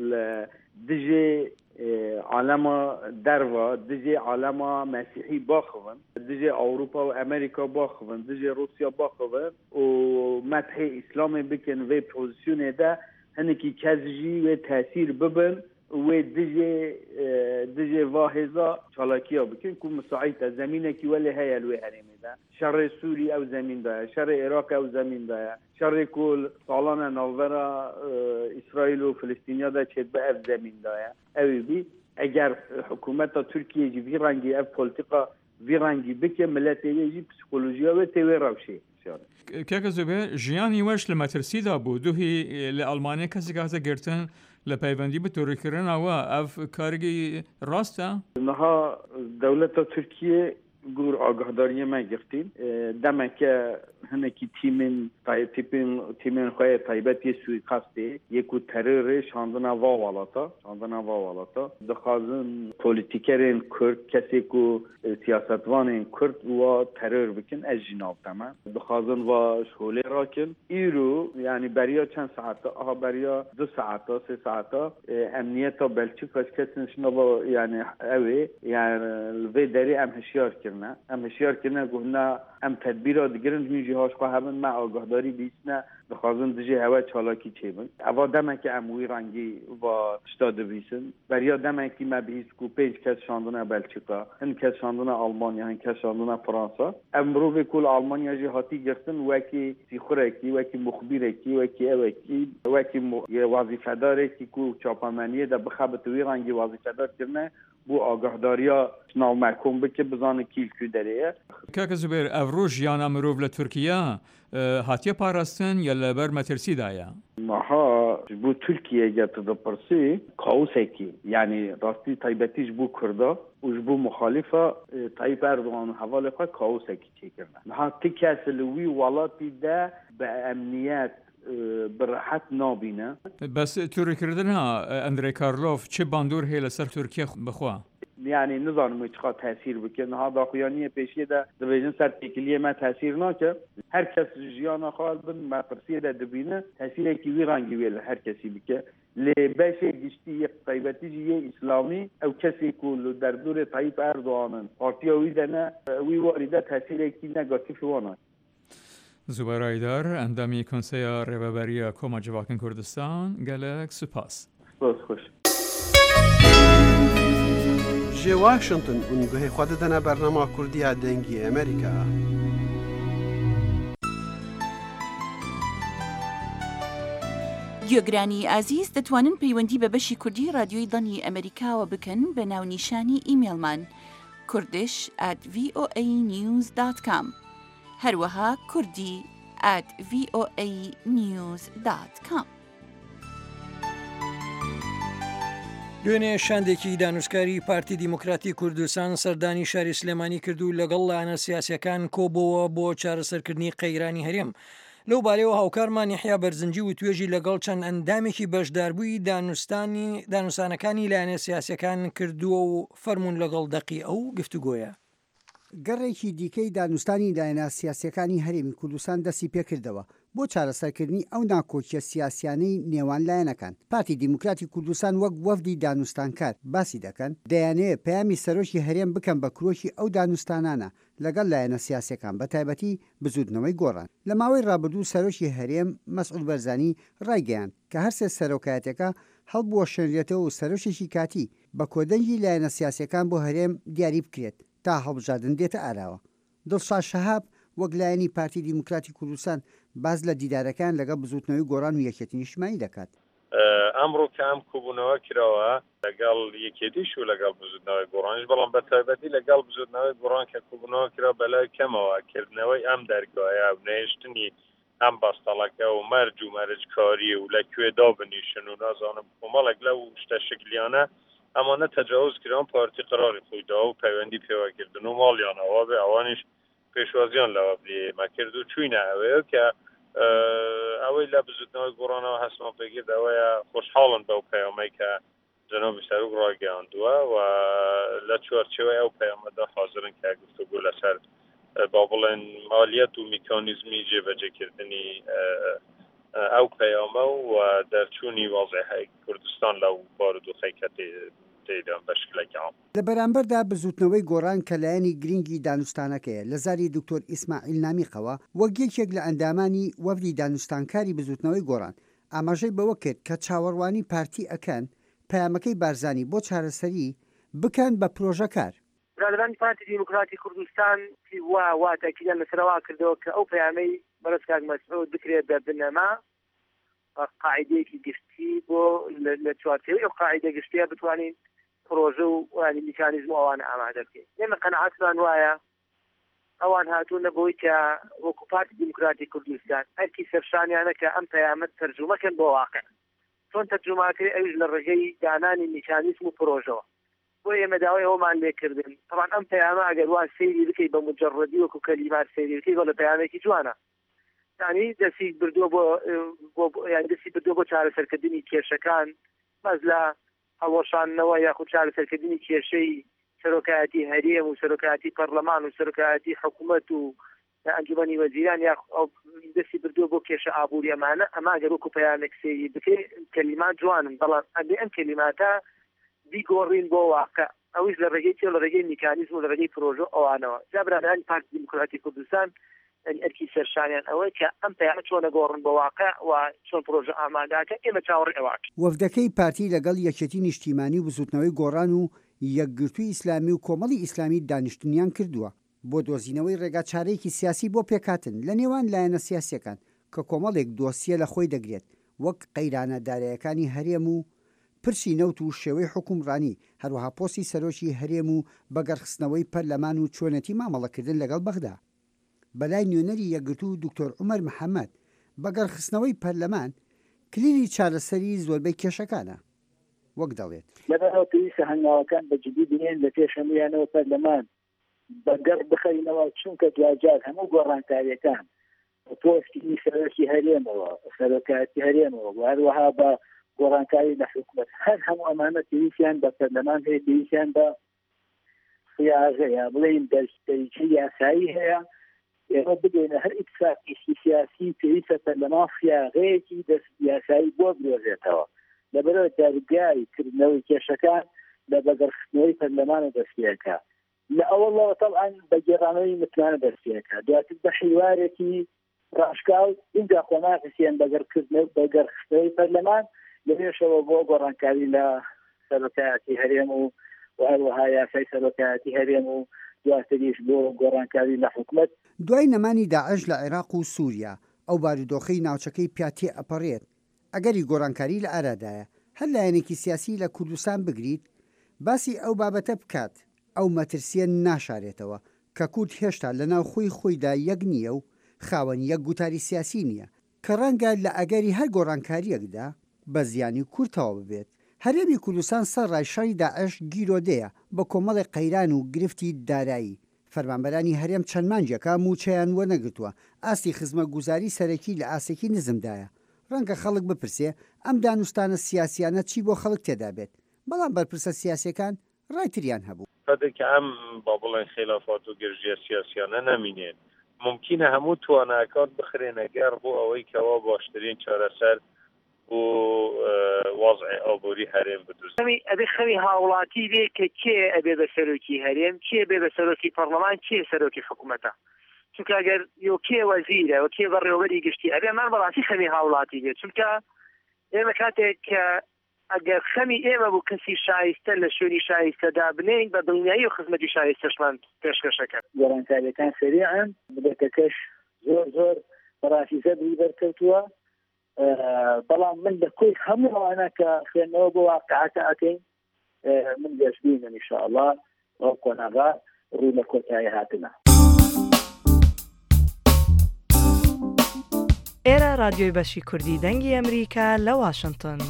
[SPEAKER 14] دژێ عالما دروا دژێ عالما مسیحی باخون دژێ ئەوروپا و ئەمریکا باخون دژێ روسیا باخون و مەتحی ئیسلامی بکن وێ پۆزیسیۆنێدا هەنێکی کەسژی وێ تاثیر ببن وێ دژێ دژێ ڤاهێزا چالاکییا بکن کو مساعیتە زەمینێکی وەلێ هەیە لێ هەرێمێدا شەڕێ سووری ئەو زەمیندایە شەڕێ عێراق ئەو زەمیندایە شەڕێ کۆل ساڵانە ناوڤەرە ئیسرائیل و فلستینیادا چێت بە ئەف زەمیندایە ئەوی بی ئەگەر حکوومەتە تورکیەجی ڤی ڕەنگی ئەف پۆلیتیقا ڤی ڕەنگی بکە ملەتێژی پسیکۆلۆژیا وێ تێوێ ڕەوشێ.
[SPEAKER 13] کاکە زوبێر ژیانی وەش لە مەترسیدا بوو دوهی لە ئەڵمانیا کەسێک هاتە گرتن لە پەیوەندی بە تۆڕیکردنەوە ئەف کارێکی ڕاستە؟
[SPEAKER 14] نەها دەولەتە تورکیە گور ئاگاداریە me girtîn demeke hinekî tîmên tîpên tîmên xwe taybetiyê suîqastê yê ku terorê şandina va walata şandina va walata dixwazin polîtîkerên Kurd kesê ku siyasetvanên Kurd wa teror bikin ez jî nav te me dixwazin va şolê rakin îro yani beriya çend saeta aha beriya du saeta sê saeta emniyeta Belçika kesin şinava yani ew ê yani vê derê em hişyar ام هشیار کنه گفت نه ام تدبیر دیگرن میجی هاش خواهمن ما آگاهداری بیسنه دخوازن دجی هوا چالاکی چه بن اوا دمکی اموی رنگی و تشتا دبیسن بریا دمکی ما بیس کو پنج کس شاندنا بلژیکا هن کس شاندنا آلمانیا هن کس شاندنا فرانسا امرو به کل آلمانیا جی هاتی گرتن وکی سیخورکی وکی مخبرکی وکی اوکی وکی وظیفه داره کی کو چاپمنیه ده بخبت وی رنگی وظیفه دار کرنه بو آگاهداریا ناو محکوم بکه بزانه کیل که داره
[SPEAKER 13] کاک زبیر افروش یانا مروف لترکیه هاتیه پاراستن یا لبر مترسی دایا
[SPEAKER 14] ماها بو ترکیه گت دا پرسی کاوسکی یعنی راستی تایبتیش بو کردا وش بو مخالفه طیب اردوغان حواله خواه کاوسکی چی کرنه ها تکی اصلوی ولاتی ده به امنیت براحت نابینه
[SPEAKER 13] بس توری کردنها اندری کارلوف چه باندور هی لسر ترکیه بخوا
[SPEAKER 14] یعنی نظام چقدر تاثیر بکنه ها داخلیانی پیشی ده دویژن سر تکلیه ما تاثیر نکه هر کس جیانا خال بن ما پرسیه ده دبینه تاثیر کی وی رنگی ویل هر کسی بکه لباشه گشتی یک طیبتی جیه اسلامی او کسی کل در دور طیب اردوانن پارتیا وی دنه وی وارده تاثیر کی نگاتیف وانه
[SPEAKER 13] زوبر ایدار اندامی کنسیا ریببری کما جواکن کردستان گلک سپاس
[SPEAKER 14] باز خوش
[SPEAKER 6] جه واشنطن اونگوه خود دنه برنامه کردی دنگی امریکا
[SPEAKER 10] گوێگرانی ئازیز دەتوانن پەیوەندی بە بەشی کوردی رادیۆی دەنگی ئەمریکاوە بکەن بە ناونیشانی ئیمێلمان kurdish at v o a news dot com هەروەها کوردی at v o a news dot com.
[SPEAKER 2] دوێنێ شاندێکی دانوستکاری پارتی دیموکراتی کوردستان سەردانی شاری سلێمانی کردو لەگەڵ لایەنە سیاسیەکان کۆبەوە بۆ چارەسەرکردنی قەیرانی هەرێم. لەو بارەیەوە هاوکارمان یحیا بەرزنجی و توێژی لەگەڵ چەند ئەندامێکی بەشداربووی دانوستانی دانوستانەکانی لایەنە سیاسیەکان کردووە و فەرموون لەگەڵ دەقی ئەو گفتوگۆیە.
[SPEAKER 15] گەڕێکی دیکەی دانوستانی لایەنە سیاسیەکانی هەرێمی کوردستان دەستی پێکردەوە بۆ چارەسەرکردنی ئەو ناکۆچیە سیاسیانەی نێوان لایەنەکان. پارتی دیموکراتی کوردستان وەک وەفدی دانوستانکار باسی دەکەن دەیانەوێت پەیامی سەرۆکی هەرێم بکەن بە کرۆکی ئەو دانوستانانە لەگەڵ لایەنە سیاسیەکان بە تایبەتی بزودنەوەی گۆڕان. لە ماوەی ڕابردوو سەرۆکی هەرێم مەسعود بەرزانی ڕایگەیاند کە هەر سێ سەرۆکایەتەکە هەڵبوەشێنرێتەوە و سەرۆکێکی کاتی بە کۆدەنگی لایەنە سیاسیەکان بۆ هەرێم دیاری بکرێت تا هەڵبژاردن دێتە ئاراوە. دڵشاد شەهاب وەک لایەنی پارتی دیموکراتی کوردستان باز لە دیدارەکان لەگەڵ بزوتنەوەی گۆڕان و یەکێتی نیشتیمانی دەکات.
[SPEAKER 5] ئەمڕۆ کە ئەم کوبوونەوە کراوە لەگەڵ یەکێتیش و لەگەڵ بزوتنەوەی گۆڕانش بەڵام بە تایبەتی لەگەڵ بزوتنەوەی گۆڕان کە کوبوونەوە کرا بەلای کەمەوە کردنەوەی ئەم دەرگایە و نێشتنی ئەم بەستەڵەکە و مەرج و مەرجکاری و لەکوێ دابنیشن و نازانم کۆمەڵێک لەو شتە شکلیانە ئەمانە تەجاوز کران پارتی قراری خۆیدا و پەیوەندی پێوەگرتن و ماڵیانەوە بێ ئەوانیش پێشوازیان لەوە بێمە کرد و چوینە ئەوەیە کە ئەوەی لە بزوتنەوەی گۆڕانەوە هەستمان پێگرت ئەوەیە خۆشحاڵن بەو پەیامەی کە جەنابی سەرۆک ڕاگەیاندووە و لە چوارچێوەی ئەو پەیامەدا حازرن کە گفتوگۆ لەسەر با بڵێن مالیەت و میکانیزمی جێبەجێکردنی ئەو پەیامە و دەرچوونی واضحی کوردستان لەو بارودۆخەی کە تێدان بەشکلێکیان
[SPEAKER 15] لە بەرامبەردا بزوتنەوەی گۆڕان کە لایەنی گرنگی دانوستانەکەیە لە زاری دکتۆر ئیسماعیل نامیقەوە وەک یەکێک لە ئەندامانی وەفدی دانوستانکاری بزوتنەوەی گۆڕان ئاماژەی بەوە کرد کە چاوەڕوانی پارتی ئەکەن پەیامەکەی بارزانی بۆ چارەسەری بکەن بە پرۆژەکار.
[SPEAKER 16] برادرانی پارتی دیموکراتی کوردستان وا واتەکیدان لەسەرەوە کردەوە کە ئەو پەیامەی بەڕێز کاک مەسعود بکرێت بە بنەما قاعدەیەکی گشتی بۆ لە چوارچێوەی ئەو قاعدە گشتیە بتوانین پرۆژە و وانی میکانیزم ئەوانە ئامادە بکەین. ئێمە قەنەعەتمان وایە ئەوان هاتوونە بۆی کە وەکو پارتی دیموکراتی کوردستان هەرکی سەرشانیانە کە ئەم پەیامەت تەرجومەکەن بۆ واقع چۆن تەرجوماکرێ ئەویش لە ڕێگەی دانانی میکانیزم و پرۆژەوە بۆ ئێمە داوای ئەومان لێکردن. طبعا ئەم پەیامە ئەگەر وان سەیری بکەی بە مجەڕەدی وەکو کەلیمات سەیری بکەی بۆ لە پەیامێکی جوانە یعنی دەستی بردووە بۆ یان دەستی بردووە بۆ چارەسەرکردنی کێشەکان بەس لە هەڵۆشانەوە یاخود چارەسەرکردنی کێشەی سەرۆکایەتی هەرێم و سەرۆکایەتی پەرلەمان و سەرۆکایەتی حکوومەت و ئەنجومەنی وەزیران یا دەستی بردووە بۆ کێشە ئابووری ئەمانە ئەما گەر وەکو پەیامێک سەیری بکەی کەلیمات جوانن بەڵام ئەبێ ئەم کەلیماتە بیگۆڕین بۆ واقع ئەویش لە ڕێگەی لە ڕێگەی میکانیزم و لە ڕێگەی پرۆژە ئەوانەوە جا برادرانی پارتی دیموکراتی کوردستان ئەرکی سەرشانیان ئەوەی کە ئەم پەیامە چۆن ئەگۆڕن بە واقع و چۆن پرۆژە ئامادەکە ئێمە چاوەڕێ ئەوەک
[SPEAKER 15] وەفدەکەی پارتی لەگەڵ یەکێتی نیشتیمانی و بزوتنەوەی گۆڕان و یەکگرتووی ئیسلامی و کۆمەڵی ئیسلامی دانیشتنیان کردووە بۆ دۆزینەوەی ڕێگا چارەیەکی سیاسی بۆ پێکاتن لە نێوان لایەنە سیاسیەکان کە کۆمەڵێک دۆسیە لە خۆی دەگرێت وەک قەیرانە دارایەکانی هەرێم و پرسی نەوت و شێوەی حکومڕانی هەروەها پۆستی سەرۆکی هەرێم و بەگەرخستنەوەی پەرلەمان و چۆنەتی مامەڵەکردن لەگەڵ بەغدا بەلای نوێنەری یەکگرتوو دکتۆر عومەر محەممەد بەگەرخستنەوەی پەرلەمان کلیلی چارەسەری زۆربەی کێشەکانە وەک دەڵێت
[SPEAKER 17] لەبەرەوە پێویستە هەنگاوەکان بەجددی بنێن لە پێشەمیانەوە پەرلەمان بەگەڕ بخەینەوە چونکە دوجار هەموو گۆڕانکاریەکان پۆستی سەرۆکی هەرێمەوە سەرۆکاتی هەرێمەوە هەروەها بە گۆڕانکاری لە حکومەت هەر هەموو ئەمانە پێویستیان بە پەرلەمان هەیە پێویستیان بە سیاغەیە بڵێن دەرسەریکی یاسایی هەیە ئێمە بگەینە هەر ئیتفاقی سیاسی پێویستە پەرلەمان سیاغەیەکی دەست یاسایی بۆ بدۆزێتەوە لەبەرەوە دەرگای کردنەوەی کێشەکان لە بەگەرخستنەوەی پەرلەمانە دەستپێکە لە ئەوڵەوە تەڵعاً بە گێڕانەوەی متمانە دەستپێکە دواتر بە حیوارێکی ڕاشکاو اینجا خۆناغسیان بەگەرکردنە بەگەرخستنەوەی پەرلەمان لەوێشەوە بۆ گۆڕانکاری لە سەرۆکایەتی هەرێم و هەروەها یاسای سەرۆکایەتی هەرێم و دواتریش بۆ گۆڕانکاری لە حکومەت
[SPEAKER 15] دوای نەمانی داعش لە عێراق و سووریا ئەو بارودۆخەی ناوچەکەی پیاتێ ئەپەڕێت ئەگەری گۆڕانکاری لە ئارادایە هەر لایەنێکی سیاسی لە کوردستان بگریت باسی ئەو بابەتە بکات ئەو مەترسیە ناشارێتەوە کە کورد هێشتا لە ناو خۆی خۆیدا یەک نییە و خاوەن یەک گوتاری سیاسی نییە کە ڕەنگە لە ئەگەری هەر گۆڕانکاریەکدا بە زیانی کورتەوە ببێت هەرێمی کوردستان سەر ڕایشەری داعش گیرۆدەیە بە کۆمەڵی قەیران و گرفتی دارایی فەرمانبەرانی هەرێم چەند مانجێکە موچەیان وەنەگرتووە ئاستی خزمە گوزاری سەرەکی لە ئاسێکی نزمدایە ڕەنگە خەڵک بپرسێ ئەم دانوستانە سیاسیانە چی بۆ خەڵک تێدا بێت بەڵام بەرپرسە سیاسەکان ڕایتریان هەبوو
[SPEAKER 5] کە ئەم با بڵێن خلافات و گرژیە سیاسیانە نەمینێن ممکنە هەموو تواناکات بخرێنە گەر بۆ ئەوەی کەوا باشترین چارەسەر و وضع ئابووری هەرێم بدوزێت
[SPEAKER 16] ئەبێ خەوی هاوڵاتی بێ کە کێ ئەبێ بە سەرۆکی هەرێم کێ بێ بە سەرۆکی پەرلەمان کێ سەرۆکی حکوومەتە چونکە ئەگەر یۆ کێ وەزیرە و کێ بەڕێوەبەری گشتی ئەبێ مان بەڕاستی خەمی هاوڵاتی بێت چونکە ئێمە کاتێک کە ئەگەر خەمی ئێمە بوو کەسی شایستە لە شوێنی شایستەدا بنین بە دڵنیایی و خزمەتی شایستەشمان پێشکەشەکە
[SPEAKER 17] گۆڕانکاریەکان سریعن بڵێتەکەش زۆر زۆر بەڕاستی زەبری بەرکەوتووە بەڵام من لە کۆی هەموو ئەوانە کە خوێندنەوە بۆ واقعاتە ئەکەین من دەستبینن ئینشاءالله ئەو کۆناغا ڕوو لە کۆتایی هاتنە
[SPEAKER 18] ئێرە رادیۆی بەشی کوردی دەنگی ئەمریکا لە واشنگتن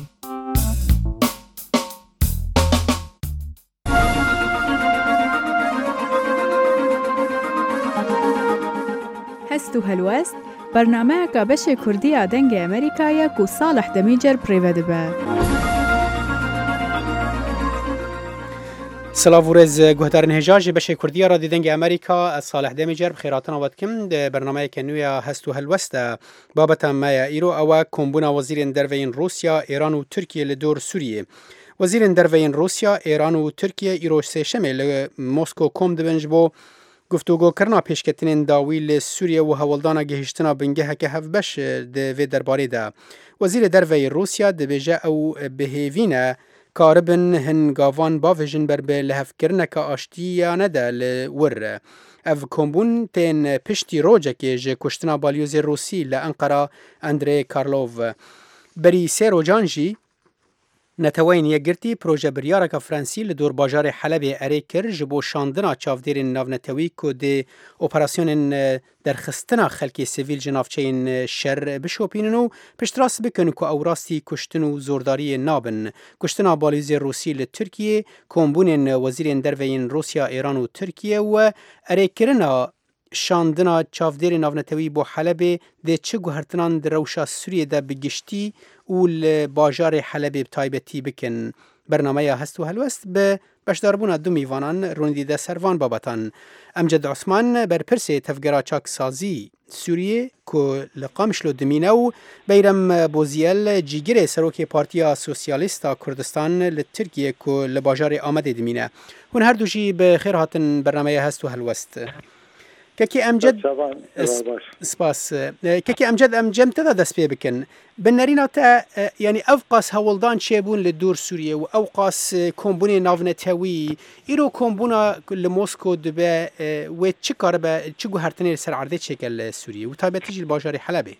[SPEAKER 19] هەست و هەلوەست بەرنامەیەکە بەشێ کوردیە دەنگی ئەمریکایەک و ساڵح دەمیجەر پڕێوە دەبە.
[SPEAKER 6] سلااو و ڕێز گوهدارن هێژاژی بەشێ کوردیە ڕادیۆ دەنگی ئەمریکا ساڵح دەمیجەر بخێراتنەوە دکم بەرنامەیەکە نوێیە هەست و هەلوەستە بابەتە مایە ئیرۆ ئەوە کۆمبوونا وەزیرên دەرڤەین رووسیا ئێران و تورکیە لە دۆر سووریە وەزیرên دەرڤەین رووسیا ئێران و تورکیە ئیرۆ سێشەمێ لە مۆسکۆ کۆم دەبنج بۆ گفتوگۆکردنا پێشکەتنên dawî li Sûriye û hewildana gihîştina bingeheke hevbeş di vê derbarê de. Wezîrê derveyê Rûsya dibêje ew bihêvîne karibin hin gavan bavêjin ber bi lihevkirineka aştiyane de li wir. Ev kombûn tên piştî rojekê ji kuştina balyozê Rûsî li Enqera Andrey Karlov. Berî sê rojan jî نەتەوەین یەکگرتی پرۆژە بریارەکە فرانسی لە دۆر باژارێ حەلەبێ ئەرێ کرد ji بۆ şandina çavdêrên navnetewî ku dê operasyonên derxistina xelkê sivîl ji navçeyên şer bişopînin û piştras bikin ku ew rastî kuştin û zordariyê nabin. Kuştina balîzê Rûsî li Tirkiye, kombûnên wezîrên derveyên Rûsya, Êran û Tirkiye û erêkirina şandina çavdêrên navnetewî بۆ حەلەبێ dê çi guhertinan di rewşa Sûriyê de bi giştî û li bajarê Helebê bi taybetî bikin. Bernameya hest û helwest bi beşdarbûna du mîvanan rûnidî de servan babetan. Emced Osman berpirsê tevgera çaksazî Sûriyê ku li Qamişlo dimîne û Beyrem Boziyel cîgirê serokê Partiya Sosyalîsta Kurdistan li Tirkiye ku li bajarê Amedê dimîne. Hûn her du jî bi xêr hatin bernameya hest û helwest. کەکی ئەمجد سپاس کەکی ئەمجد ئەم جەمتەدا دەست پێ بکەن بنەریناتە ینی ئەو قاس هەوڵدان چێبوون لە دوور سووریە و ئەو قاس کۆمبوونی ناونەتەوی ئیرۆ کۆمبوونا لە مۆسکۆ دەبێ وێ چ کار بە چ گوهرتنێ سەر عەردەی چێکە لە سووریە و تایبەتیژی باژاری حەلەبێ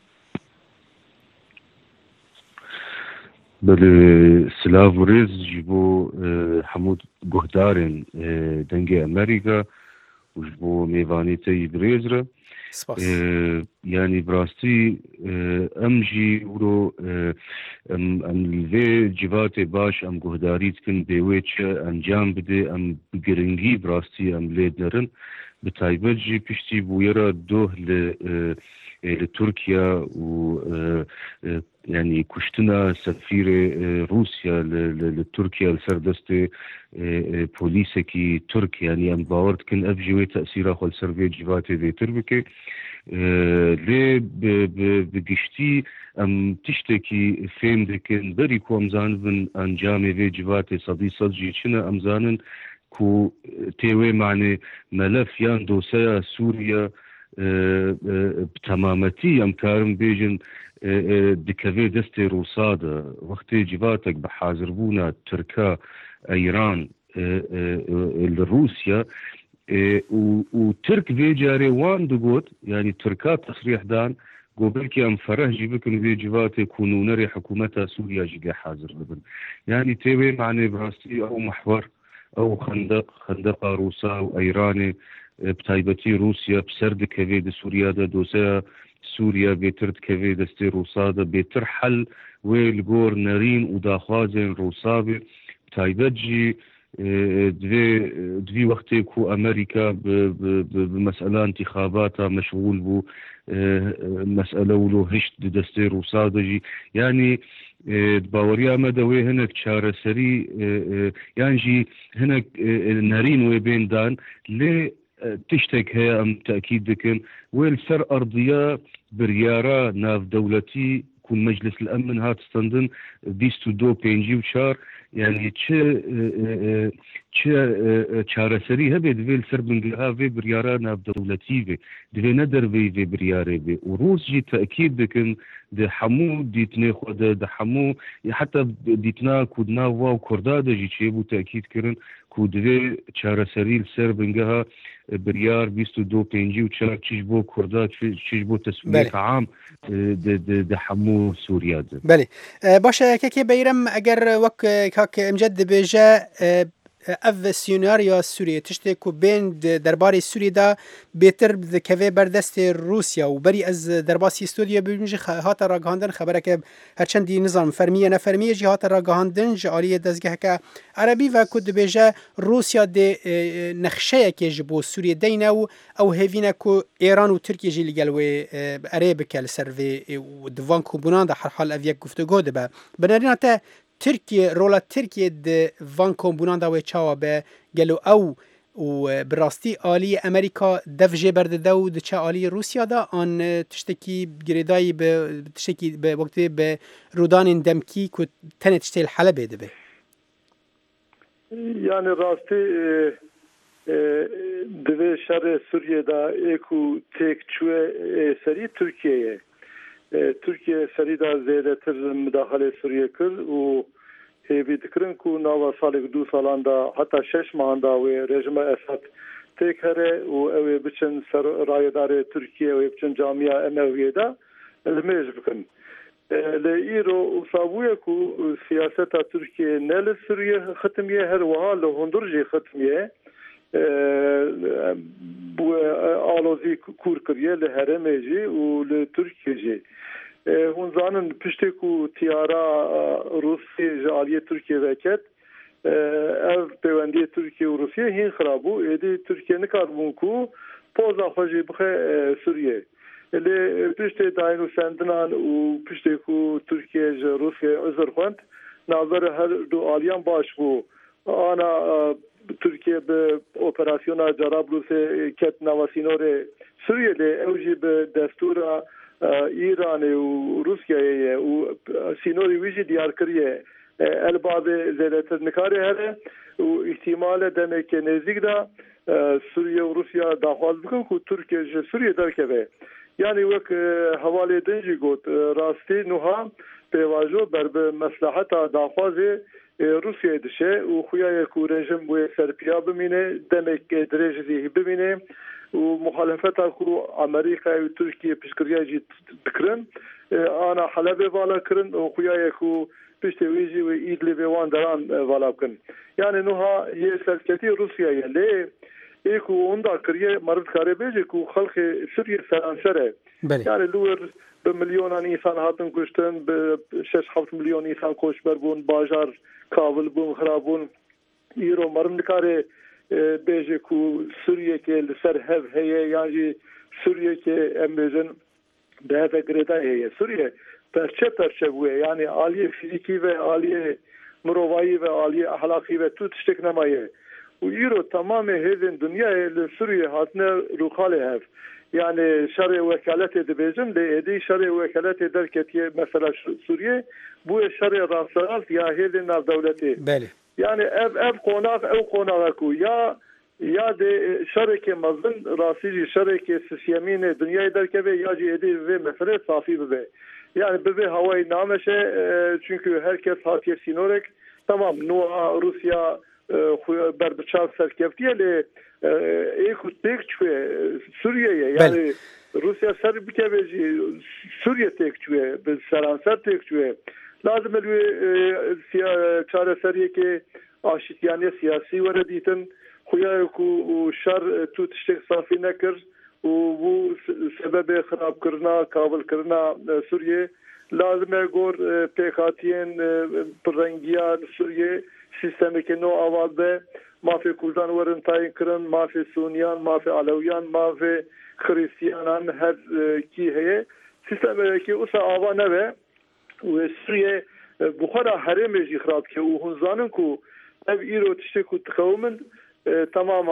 [SPEAKER 20] بله سلااف و ڕێز ji بۆ هەموو گوهدارên dengê Amerîka û ji bo mêvanê te yî birêzre yanî bi rastî em jî wiro em li vê civatê baş em guhdarî dikin bê wê çi encam bide em bi giringî bi rastî em lê nerin bi taybet jî piştî bûyera doh li li Tirkiye û yani kuştina sefîrê Rusya li Tirkiye li ser destê polîsekî Türk yani em bawer dikin ev jî wê te'sîra xwe li ser vê civatê zêtir bike lê bi giştî em tiştekî fêm dikin berî ku em zanibin encamê vê civatê sedî sed jî çi ne em zanin ku tê wê manê melef yan dosyeya Sûriya bi temametî em karin bêjin dikevê destê Rûsa de wextê civatek bi hazîrbûna Tirka Eyran li Rûsya û Tirk vê carê wan digot yanî Tirka tesrîh dan got belkî em fereh jî bikin vê civatê ku nûnerê hikûmeta Sûriya jî lê hazir bibin yanî tê wê manê bi rastî ew mehwer ew xendeq xendeqa Rûsa û Eyranê bi taybetî Rûsya bi ser dikevê di Sûriya de dosyeya Sûriya bêtir dikevê destê Rûsa de bêtir hel wê li gor nerîn û daxwazên Rûsa bê bi taybet jî divê divî wextê ku Amerîka bi mesela intîxabata meşğûl bû mesele wilo hişt di destê Rûsa de jî yanî baweriya me de wê hinek çareserî yan jî hinek nerîn wê bên dan lê tiştek heye em te'kîd dikin wê li ser erdiya biryara navdewletî ku Meclis li Emn hat standin bîst û do pêncî û çar yani çi çi çareserî hebe divê li ser bingeha vê biryara navdewletî vê divê ne derveyî vê biryarê vê û Rûs jî te'kîd dikin di hemû dîtinê xwe de di hemû heta dîtina ku di nav wa û Kurda de jî çêbû te'kîd kirin ku divê çareserî li ser bingeha biryar bîst û do pêncî û çar çi ji bo Kurda çi ji bo teswîreka am di hemû Sûriya de
[SPEAKER 6] belê baş e kekê beyrem eger wek kak emced dibêje ev sînarya Sûriyê tiştê ku bên derbarê Sûriyê de bêtir dikeve ber destê Rûsya û berî ez derbasî stûdiye bûm jî hata ragihandin xebereke herçendî nizam fermiye nefermiye jî hata ragihandin ji aliyê dezgeheke Erebî ve ku dibêje Rûsya dê nexşeyekê ji bo Sûriyê deyne û ew hêvîne ku Êran û Tirkiye jî li gel wê erê bike li ser vê di van kombunan de her hal ev yek guftego dibe binêrîna te Tirkiye rola Tirkiye di van kombunan da wê çawa be gelo ew û bi rastî aliyê Amerîka dev jê berdide û diçe aliyê Rûsya da an tiştekî girêdayî bi tiştekî bi wektê bi rûdanên demkî ku tenê tiştê li Helebê dibe
[SPEAKER 21] yani rastî divê şerê Sûriyê da ê ku têk çûye serî Tirkiyeyê Türkiye serî da zêdetir müdahalê Sûriye kir û hêvî dikirin ku nava salê du salan da heta şeş mahan da wê rejima Esad têk here û ew ê biçin ser rayedarê Tirkiye wê biçin camiya Emewiyê de li mêj bikin. Li îro sabûye ku siyaseta Tirkiye ne li Sûriye xitimiye her wiha li hundir jî xitimiye bu alozî kûr kiriye li herêmê jî û li Tirkiye jî hûn zanin piştê ku tiyara Rûsî ji aliyê Tirkiye veket ev peywendiyê Tirkiye û Rûsiyê hîn xirabû êdî Tirkiye nikarbûn ku poza xwe jî bixe Sûriye lê piştê dayînûsendinan û piştê ku Tirkiye ji Rûsyayê uzr xwend navbera her du aliyan baş bû ana Türkiye bi operasyona Cerablusê ket nava sînorê Sûriyeyê ew jî bi destûra İranê û Rûsyayê ye û sînorê wî jî diyar kiriye elbavê zêdetir nikarê here û îhtimale demeke nêzik da سوریه و روسیا داخواز بکن که ترکیه جه سوریه درکه یعنی وک حواله دنجی گوت راستی نوها پیواجو بر به مصلحت داخواز روسیه دشه و خویای کو رژیم بو سرپیا بمینه دمک درجه بمینه و مخالفت کو امریکا و ترکیه پیشکریا جی بکرن انا حلب والا کرن و خویای کو پشت ویجی و ایدلب وان دران والا کن یعنی نوها یه سرکتی روسیه لی ایکو اوندا کریه مرد کاره بیجه کو خلق سوریه سرانسره یعنی لور به میلیونان انسان هاتن کشتن به شش هفت میلیون انسان کشبر بون باجار کابل بون خرابون ایرو مرد کاره بیجه کو سوریه که لسر هف هیه یعنی سوریه که امبیزن به هفه گریده هیه سوریه پرچه پرچه بوه یعنی عالی فیزیکی و عالی مروایی و عالی اخلاقی و تو تشتک نمایه و ایرو تمام هیدن دنیای لسوریه هاتنه روخاله هف yani şer'i vekaleti de bizim de edi şer'i vekaleti derketiye mesela Suriye bu şer'i rastlarak ya hedin nav devleti.
[SPEAKER 6] Bəli.
[SPEAKER 21] Yani ev ev konak ev konaku ya ya de şer'i ke mazın rasici şer'i ke siyamine dünyayı derke ve ya edi ve mesela safi be. Yani bebe havayı nameşe çünkü herkes hatiye sinorek tamam no Rusya berbiçav serkeftiye ایک تک چوه سوریه یعنی روسیا سر بکویجی سوریه تک چوه به سرانسر تک چوه لازم الوی چاره سریه که آشتیانی سیاسی وردیتن خویای کو شر تو تشتک صافی نکر و bu sebep خراب کرنا کابل کرنا سوریه لازم گور پیکاتین پرنگیان سوریه سیستمی که نو آواز به مافی کردان ورن تاین کرن مافی سونیان مافی علویان مافی خریستیانان هر کی هی سیستم که اوسا آوا نوه و سوریه بخارا حرم جی خراب که او هنزانن کو ev ایرو تشتی کو تخومن تماما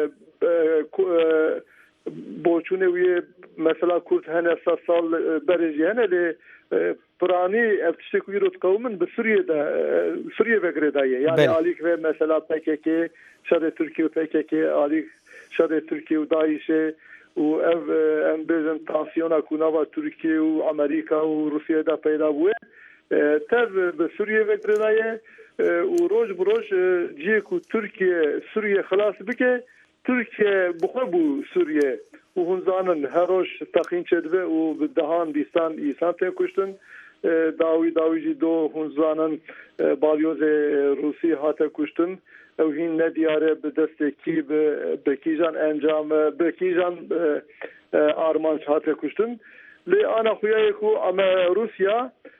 [SPEAKER 21] بوچونه وی مثلا کرد هنه سال برجی هنه لی پرانی ev tiştek uyurut kavmin bi Suriye'de Suriye vekredayı yani alik ve mesela P K K şade Türkiye P K K alik şade Türkiye u Daiş'e u ev em bezin tansiyona kunava Türkiye u Amerika u Rusya'da peyda buye tev bi Suriye vekredayı u roj bu roj ciye ku Türkiye Suriye xalas bike Türkiye bu bu Suriye u hunzanın her roj takin çedve u dahan distan insan te kuştun داوی داویجی دو هنزانن بالیوز روسی هاته کشتن او هین ندیاره به دست کی به کیجان انجام به کیجان آرمانش هاته کشتن لی آنا خویای کو اما روسیا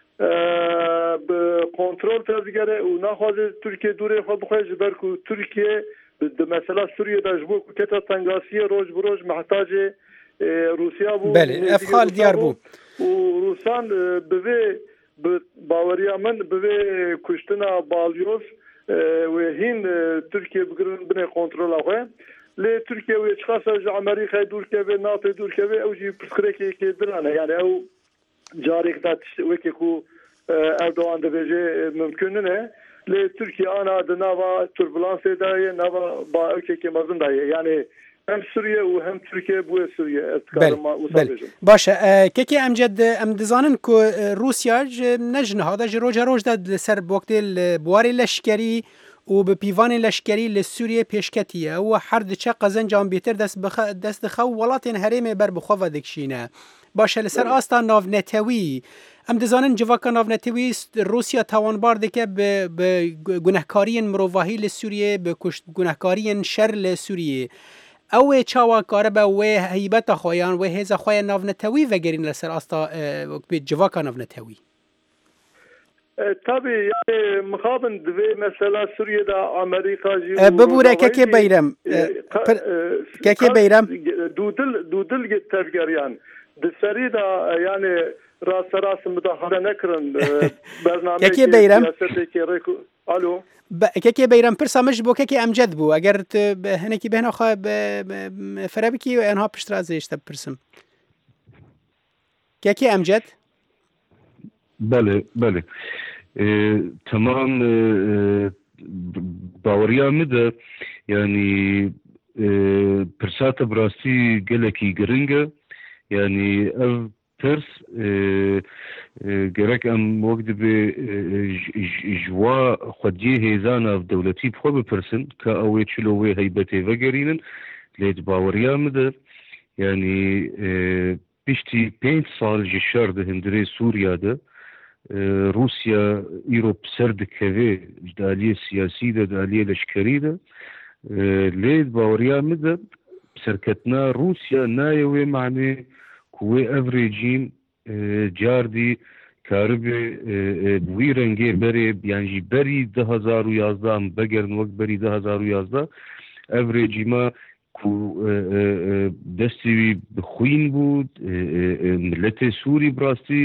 [SPEAKER 21] به کنترل تزگره و نخواهد ترکیه دوره خود بخواهد جبر کو ترکیه مثلا سوریه داشبو که کتا تنگاسی روز بروز محتاج روسیا بو
[SPEAKER 6] بله افخال دیار بو
[SPEAKER 21] و روسان به باوریا من به کشتنا بالیوز و هین ترکیه بگرن بنه کنترل آخه لی ترکیه و اشخاص از امریکا دور که و ناتو دور که و اوجی پسکره که درانه یعنی او جارک دات وکی کو اردوغان ده بجه ممکنه نه لی ترکیه آنا ده نوا توربولانس دایه نوا با اوکی که مزن دایه یعنی هم سوریه و هم ترکیه بو سوریه
[SPEAKER 6] بله بله باشه که امجد ام دزانن کو روسیا نجن هذا روج روج داد سر وقت بواری لشکری و به پیوان لشکری لسوریه پیشکتیه و هر دچه قزن جام بیتر دست بخ دست خو ولاتن هرم بر بخو دکشینه باشه لسر آستا ناو نتوی ام دزانن جواکا ناو نتوی روسیا توانبار دکه به گناهکاری مروواهی لسوریه به گناهکاری شر لسوریه او چاوا کاربه و هیبت خویان و هیز خوی ناو نتوی وگرین لسر آستا به جواکا ناو نتوی
[SPEAKER 21] tabii yani mukabın ve mesela Suriye'de Amerikacı
[SPEAKER 6] bubure keke bayram keke bayram
[SPEAKER 21] dudul dudul git tevgeriyan deseri da yani ras ras müdahale nekrin bername
[SPEAKER 6] keke bayram
[SPEAKER 21] alo
[SPEAKER 6] keke bayram persamaj bo keke amjad bu eğer heneki behna kha فرابکی و انها پشت رازه اشتب پرسم keke amjad
[SPEAKER 20] بله بله تمام باوریا میده یعنی پرساتە براستی گەلێکی گرنگە یعنی ئەو پرس گەرەک ئەم وەک دەبێ ژوا خودیە هێزانە دەوڵەتی بخۆ بپرسن کە ئەوێ چلۆوێ هەیبەتێ vەگەرینن لێت باوەڕیا بدە یعنی پشتی پێنج ساڵ ji şer di hindirê Sûriya de Rusya îro ser dikeve ji aliyê siyasî de di aliyê leşkerî de lê bawerîya min de serketina Rusya naye wê manê ku wê ev rejîm cardî karibe bi wî rengê berê yan jî berî di hezar û yazda vegerin wek berî di hezar û yazda ev rejîma ku destê wî bi xwîn bû milletê Sûrî birastî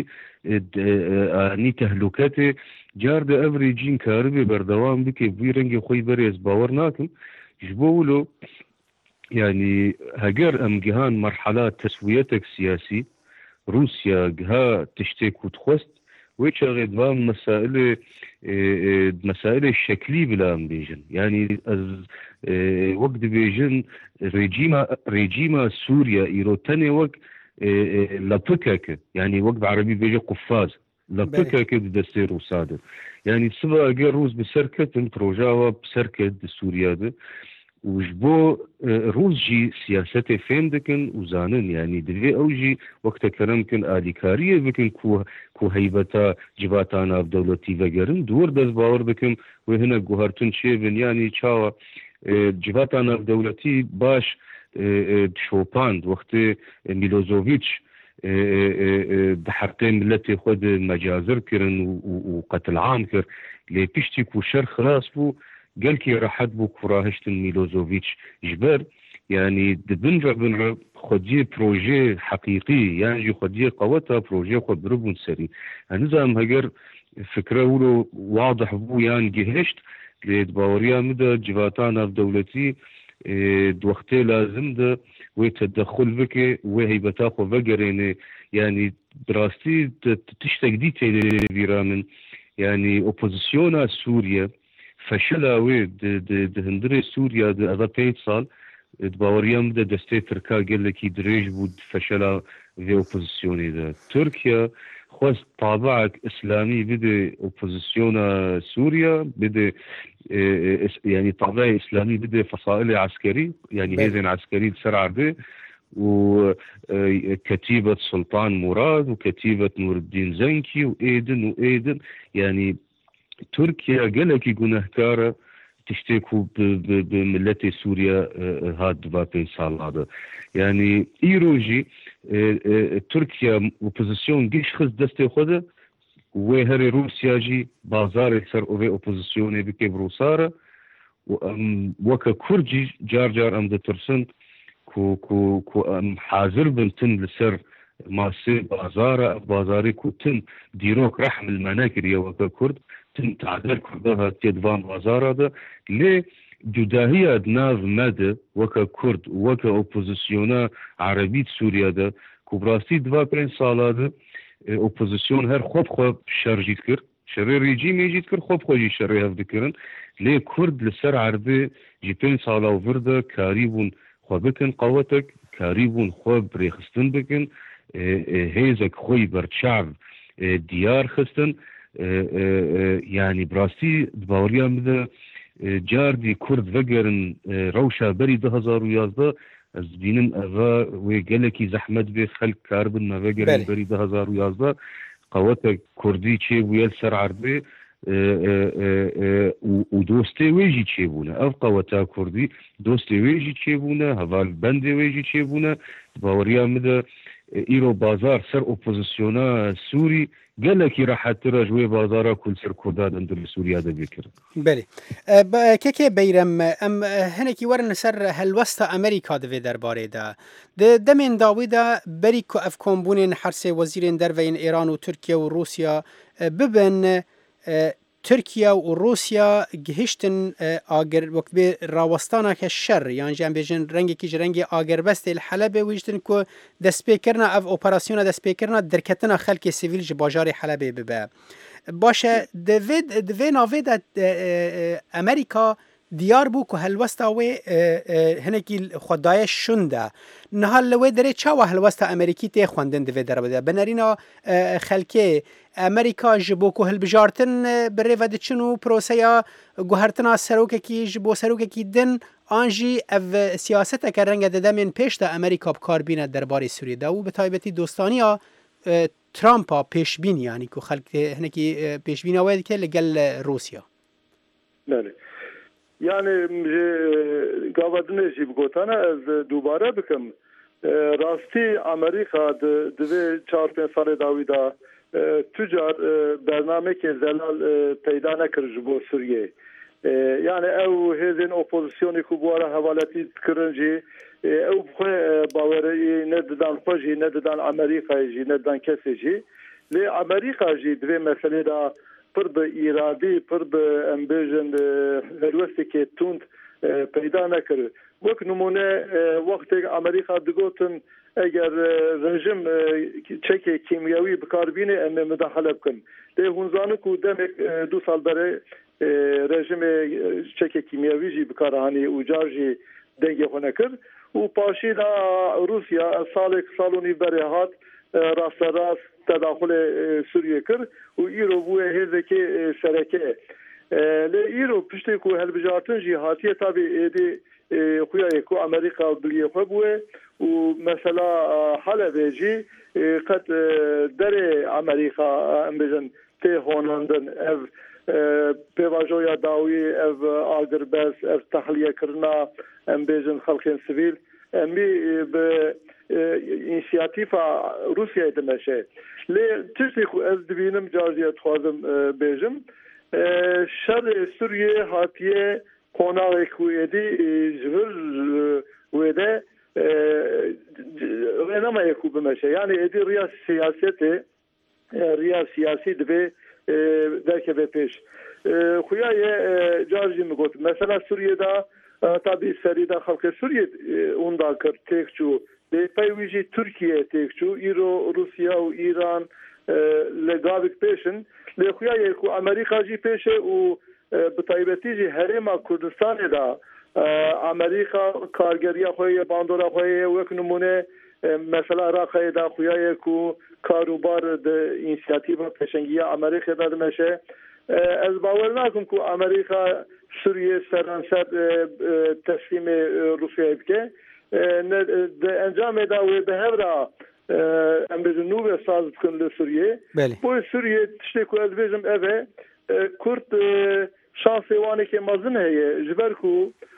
[SPEAKER 20] anî tehlûketê car de ev rejîm karibe berdewam bike bi wî rengê xwe berê ez bawer nakim ji bo wilo yani heger em gihan merhela teswiyetek siyasî Rusya giha tiştê ku dixwest wê çaxê divan mesailê mesailê şeklî bila em bêjin yani ez wek dibêjin rejîma rejîma Sûriya îro tenê wek lapikeke yani wek bi erebî bêje qufaz lapikeke di destê Rûsa de yani siva eger Rûs bi ser ketin proja wa bi ser ket di Sûriya de û ji bo Rûs jî siyasetê fêm dikin û zanin yani divê ew jî wektekerem bikin alîkariyê bikin ku ku heybeta civata navdewletî vegerin dûr dest bawer bikim wê hinek guhartin çêbin yani çawa civata navdewletî baş şopand wextê Milosevic di hertê milletê xwe de mecazir kirin û qetilam kir lê piştî ku şer xilas bû gelkî rehet bû ku rahiştin Milosevic ji ber yani dibin re bin re xwediyê projê heqîqî yan jî xwediyê qeweta projê xwe biribûn serî henûz em heger fikre wilo wadih bû yan gihişt lê di baweriya min de civata navdewletî di wextê lazim de wê tedexul bike wê heybeta xwe vegerêne yani birastî tiştek dî têlê vîra min yani opozisyona Sûriye feşela wê di hindirê Sûriya di eva pênc sal di baweriya min de destê Tirka gelekî dirêj bû feşela vê opozisyonê de Tirkiye xwest tabek İslamî bide opozisyona Sûriya bide yani tabek İslamî bide fesailê askerî yani hêzên askerî di ser erdê û ketîbet Sultan Murad û ketîbet Nuriddin Zenkî û êdin û êdin yani Türkiye gelekî gunehkar e tiştê ku bi milletê Sûriya hat diva pênc sala de yani îro jî Türkiye opozisyon giş xiz destê xwe de wê herê Rusya jî bazarê ser ovê opozisyonê bike bi Rûsa re û em weke Kurd jî car car em ditirsin ku ku ku em hazir bin tin li ser masê bazara bazarê ku tin dîrok rehm me nekiriye weke Kurd tin tadel Kurda hatiye divan bazara de lê cudahiya di nav me de weke Kurd weke opozisyona Erebî Sûriya de ku birastî diva pênc sala de opozisyon her xwe bi xwe şer jî dikir şerê rejîmê jî dikir xwe bi xwe jî şerê hev dikirin lê Kurd li ser erdê ji pênc sala û vir de karî bûn xwe bikin qewetek karî bûn xwe birêxistin bikin hêzek xwe berçav diyar xistin yani birastî di baweriya min de cardî Kurd vegerin rewşa berî di hezar û yazda ez bînim eva wê gelekî zehmet bê xelk karibin me vegerin berî di hezar û yazda qewetek Kurdî çêbûye li ser erdê û dostê wê jî çêbûne ev qeweta Kurdî dostê wê jî çêbûne hevalbendê wê jî çêbûne di baweriya min de îro bazar ser opozisyona Sûrî gelekî rehettir ji wê bazara ku li ser Kurda din di Sûriya de bikirin.
[SPEAKER 6] Belê kekê beyrem em hinekî werin li ser helwesta Amerîka divê derbarê de di demên dawî de berî ku ev kombûnên hersê wezîrên derveyên Îran û Tirkiye û Rûsya bibin Tirkiye û Rûsya gihiştin agir wekbê rawestana şer yan jî em bêjin rengekî ji rengê agirvestê li Helebê wîjtin ku destpêkirina ev operasyona destpêkirina derketina xelkê sivîl ji bajarê Helebê bibe. Baş e di vê navê de Amerîka دیار بوو که هەلوەستا وێ هەنێکی خۆدایە شوندا نهال لەوێ دەرێ چاوە هەلوەستا ئەمریکی تێ خوێندن دەوێ دەربەدە بەنەرینەوە خەلکێ ئەمریکا ji بۆ ku hilbijartin bi rêve diçin û proseya guhertina serokekî ji bo serokekî din an jî ev siyaseteke renge de demên pêş de Amerîka bikarbîne derbarê Sûriyê de û bi taybetî dostaniya Trumpa pêşbîn yanî ku xelk hinekî pêşbîna wê dike li gel Rûsya.
[SPEAKER 21] Yani gavadine jî bigotane ez dubare bikim rastî Amerîka divê çar pênc salê dawî da tücar bernamekê zelal peyda nekir ji bo Sûriyê. Yani ew hêzên opozisyonê ku bu ara hevaletî kirin jî ew xwe baweriyê nedidan xwe jî nedidan Amerîkayê jî nedidan kesê jî lê Amerîka jî divê meselê da pir bi îradî pir bi em bêjin helwestekê tund peyda nekir. Wek numune wextê Amerîka digotin eger rejim çekê kîmyawî bikarbîne em ê müdahale bikin. Lê hûn zanin ku demek du sal berê rejimê çekê kîmyawî jî bikarahanî û car jî dengê xwe nekir û paşî da Rûsya salek sal û nîv berê hat rasterast tedaxulê Sûriyê kir û îro bûye hêzekê sereke. Lê îro piştê ku helbijartin jî hatiye tabî êdî xuyayê ku Amerîka biliyê xwe bûye û mesela Helebê jî qet derê Amerîka em bêjin tê honandin ev pêvajoya dawî ev agirbez ev tehliyekirina em bêjin xelkên sivîl emî bi înisiyatîfa Rûsyayê dimeşe. Lê tiştê ku ez dibînim cariye dixwazim bêjim şerê Sûriyê hatiye konağê ku êdî ji vir wê de rênemayê ku bimeşe. Yani êdî riya siyasetê riya siyasî divê derkeve pêş. Xuyayê car jî min got mesela Sûriyê da tabî serî da xelkê Sûriyê hûn da kir têk çû lê pey wî jî Tirkiye têk çû îro Rûsya û Îran li gavik pêşin lê xuyayê ku Amerîka jî pêşe û bi taybetî jî herêma Kurdistanê da Amerîka kargeriya xwe ye bandora xwe ye wek numune mesela Iraqayê da xuyayê ku karûbar di înisiyatîva pêşengiya Amerîkayê da dimeşe ez bawer nakim ku Amerîka Sûriyê seranser teslîmê Rûsyayê bike di encamê da wê bi hevra em bêjin nû ve saz bikin li Sûriyê boy Sûriyê tiştê ku ez bêjim ev e Kurd şansê wanekê mezin heye ji ber ku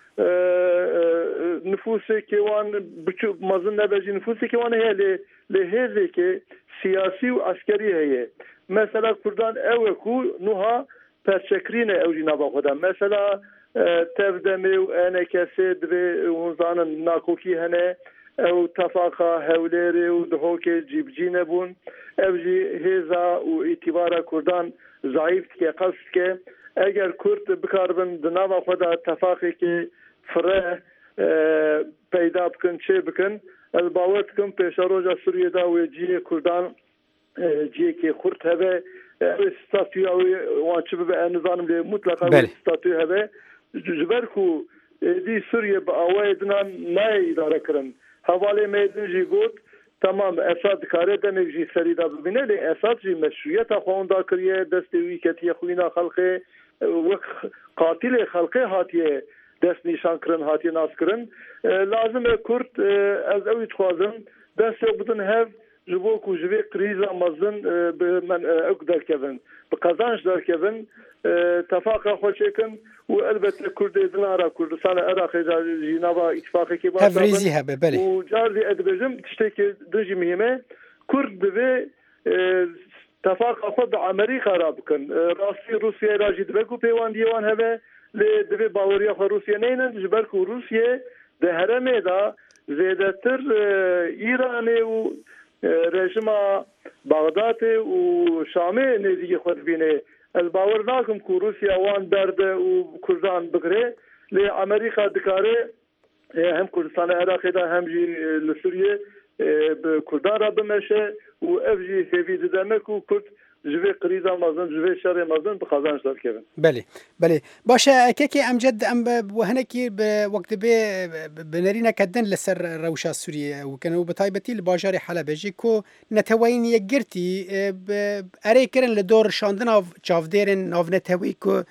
[SPEAKER 21] nüfusekê wan biçûk mezin nebe jî nüfusekê wan heye lê lê hêzekê siyasî û askerî heye. Mesela Kurdan ew e ku nuha perçekirîne ew jî nava xwe de. Mesela tevdemê û enekesê divê hûn zanin nakokî hene ew tefaqa hewlêrê û dihokê cîbcî nebûn ew jî hêza û îtîbara Kurdan zayıf dike qas dike eger Kurd bikaribin di nava xwe de tefaqekê fire peyda bikin çê bikin ez bawer dikim pêşa roja Sûriyê da wê ciyê Kurdan ciyekê Kurd hebe ew statûya wê wan çi bibe ez nizanim lê mutlaka wê statû hebe ji ber ku êdî Sûriye bi awayê dinan nayê îdare kirin. Hevalê me din jî got tamam Esad dikare demek jî serî da bibîne lê Esad jî meşruiyeta xwe hûn da kiriye destê wî ketiye xwîna xelkê wek qatilê xelkê hatiye dest nîşan kirin hatiye nas kirin. Lazim e Kurd ez ew dixwazim destê bidin hev ji bo ku ji vê krîza mezin bi men ew derkevin bi qezanj derkevin tefaqa xwe çêkin û elbette Kurdê dinara Kurdistana Iraqê jî nava îttifaqekê
[SPEAKER 6] hevrîzî hebe belê
[SPEAKER 21] û car jî ez dibêjim tiştekî din jî mühîm e Kurd divê tefaqa xwe bi Amerîka ra bikin. Rastî Rûsyayê ra jî dibe ku peywandiyê wan hebe lê divê baweriya xwe Rûsyê neynin ji ber ku Rûsyê di heremê da zêdetir Îranê û rejima Baxdadê û Şamê nêzîkî xwe dibîne. Ez bawer nakim ku Rûsya wan berde û Kurdan bigire lê Amerîka dikare hem Kurdistana Iraqê da hem jî li Sûriyê bi Kurdan ra bimeşe û ev jî hêvî dideme ku Kurd جوی قریزا مازن جوی شر مازن بخازانش دار کردن.
[SPEAKER 6] بله بله باشه که که امجد ام وهنکی وقت به بنرينا كدن لسر روشا سوريا وكانوا بطيبتي لباجاري حلب جي كو نتوين يقرتي اري كرن لدور شاندنا چافديرن ناف نتوي كو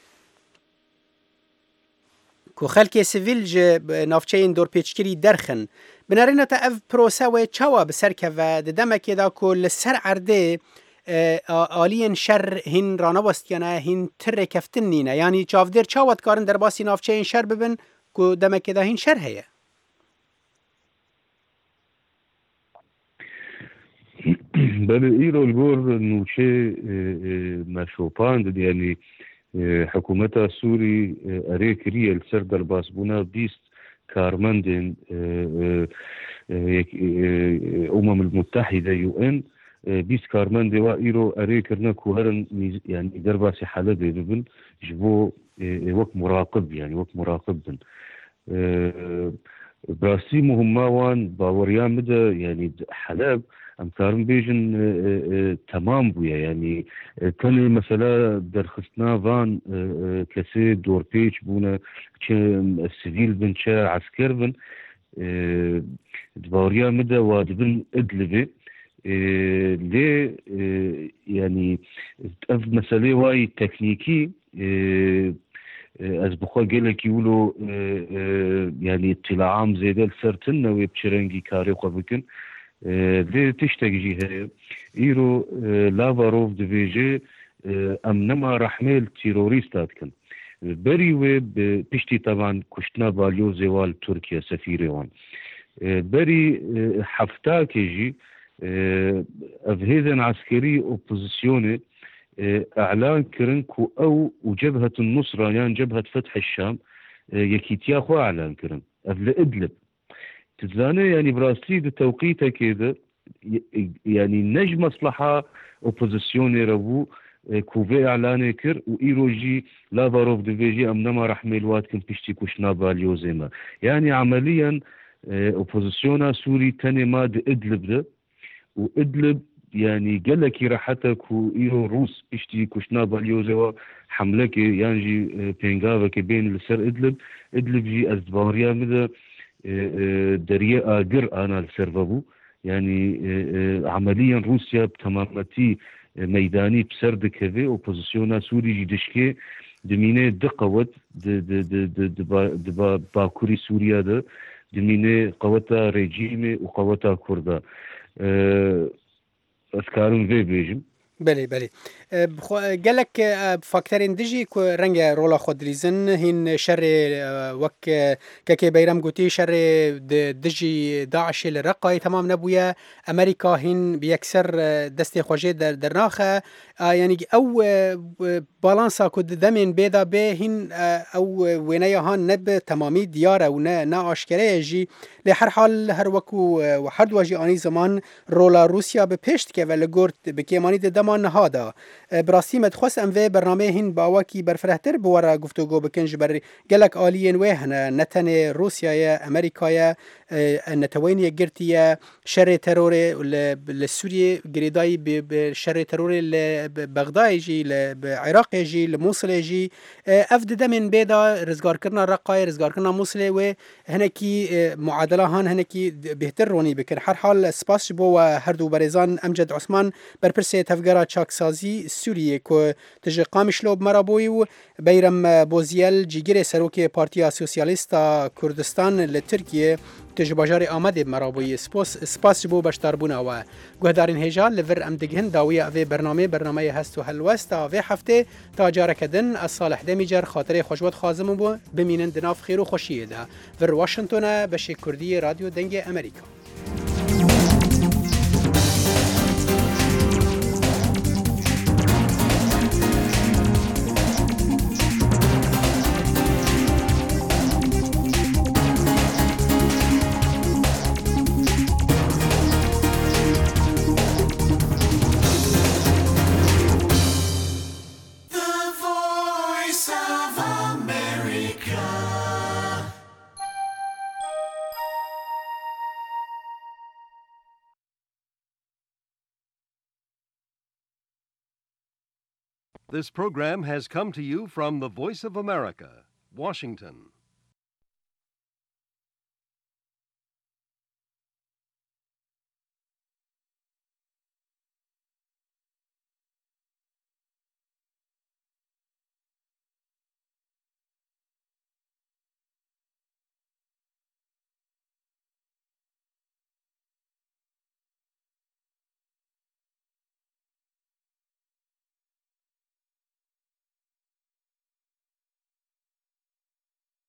[SPEAKER 6] کو خلک سیویل ج نافچین دور پیچکری درخن بنارینه تا اف پروسه و چاوا بسر که و دمکی دا کل سر عرده آلین شر هین رانا وستیانه هین تر کفتن نینه یعنی چافدیر چاوت کارن در باسی نافچین شر ببن کو دمکی دا هین شر هیه
[SPEAKER 20] بله ایرو الگور نوچه مشوپاند یعنی حکومت سوری اریک ریل سر در باسبونا بیست کارمندین امم المتحده یو ان بیست کارمند و ایرو اریک رنا کوهرن یعنی در باسی حلب ببن جبو وقت مراقب يعني وقت مراقب بن براسي مهمة وان باوريان مدى يعني حلب ام كارم بيجن تمام بويا يعني كان مثلا درخصنا فان كسي دور بيش بونا سيفيل بن شا عسكر بن باوريان مدى وادبن ادلبي ليه يعني اف مسألة واي تكنيكي از بخوا گلک یولو يعني اطلاعام زيادة لسرتن و بچرنگی کاری خو بکن ده تشتاقجي هي ايرو لافاروف دفيجي ام نما رحمل تيروريستات كن بري و بشتي طبعا كشتنا باليو زوال تركيا سفيري وان بري حفتا كيجي افهيزن عسكري اوبوزيسيوني اعلان كرنكو او وجبهة النصرة يعني جبهة فتح الشام يكيتيا خو اعلان كرن افل ادلب تزاني يعني براسلي بتوقيتها كده يعني نج مصلحة اوبوزيسيوني ربو كوفي اعلان كر وايروجي لافاروف دفيجي امنما رحميل واتكن بيشتي كوشنا باليو زيما يعني عمليا اوبوزيسيونا سوري تاني ما دي ادلب ده وادلب يعني قالك راحتك وإيرو روس بيشتي كوشنا باليوزوا حملك يانجي بينغافك بين لسر إدلب إدلب جي أزباريا مدى دريا آقر أنا لسرفابو يعني عمليا روسيا بتمامتي ميداني بسرد كذي وبوزيسيونا سوري جي دشكي دمينة دقوت دبا باكوري سوريا ده دمينة قوتا ريجيمي وقوتا كردا أذكارم في بيجم
[SPEAKER 6] بله بله قالك فاكتورين دجي كو رنگ رولا خود ريزن هين شر وك ككي بيرم قوتي شر دجي داعش الرقاي تمام نبويا امريكا هين بيكسر دستي خوجي در درناخه يعني او بالانسا كود دمين بيدا به هين او وينيا هان نب تمامي دياره ونا اشكره جي لهر حال هر وكو وحد واجي اني زمان رولا روسيا بپشت که ول گورت بكيماني دمان نهادا براسي مدخوس ام في برنامه هين باواكي برفرهتر بورا گفتگو بكن جبر قالك الين وهنا نتن روسيا يا امريكا يا نتوين يقرتي شر ترور لسوريا غريداي بشر ترور لبغداد يجي لعراق يجي لموصل يجي افد دمن بيدا رزقار كرنا رقاي رزقار كرنا موصل وهنكي معادله هان هنكي بهتروني بكن هر حال سپاس بو هردو برزان امجد عثمان برپرسه تفگرا چاکسازی سوریه کو تج قامشلو مرابوی و بیرم بوزیل جیگر سروک پارتیا سوسیالیستا کردستان لترکیه تج باجار آمده مرابوی سپاس سپاس بو بشتربونا و گهدارین هجال لور ام دگهن داوی اوی برنامه برنامه هست و هلوست اوی هفته تا جارکدن از صالح دمیجر خاطر خوشوت خازم بو بمینن دناف خیر و خوشیه ده ور واشنطن بشه کردی رادیو دنگ امریکا.
[SPEAKER 1] This program has come to you from the Voice of America, Washington.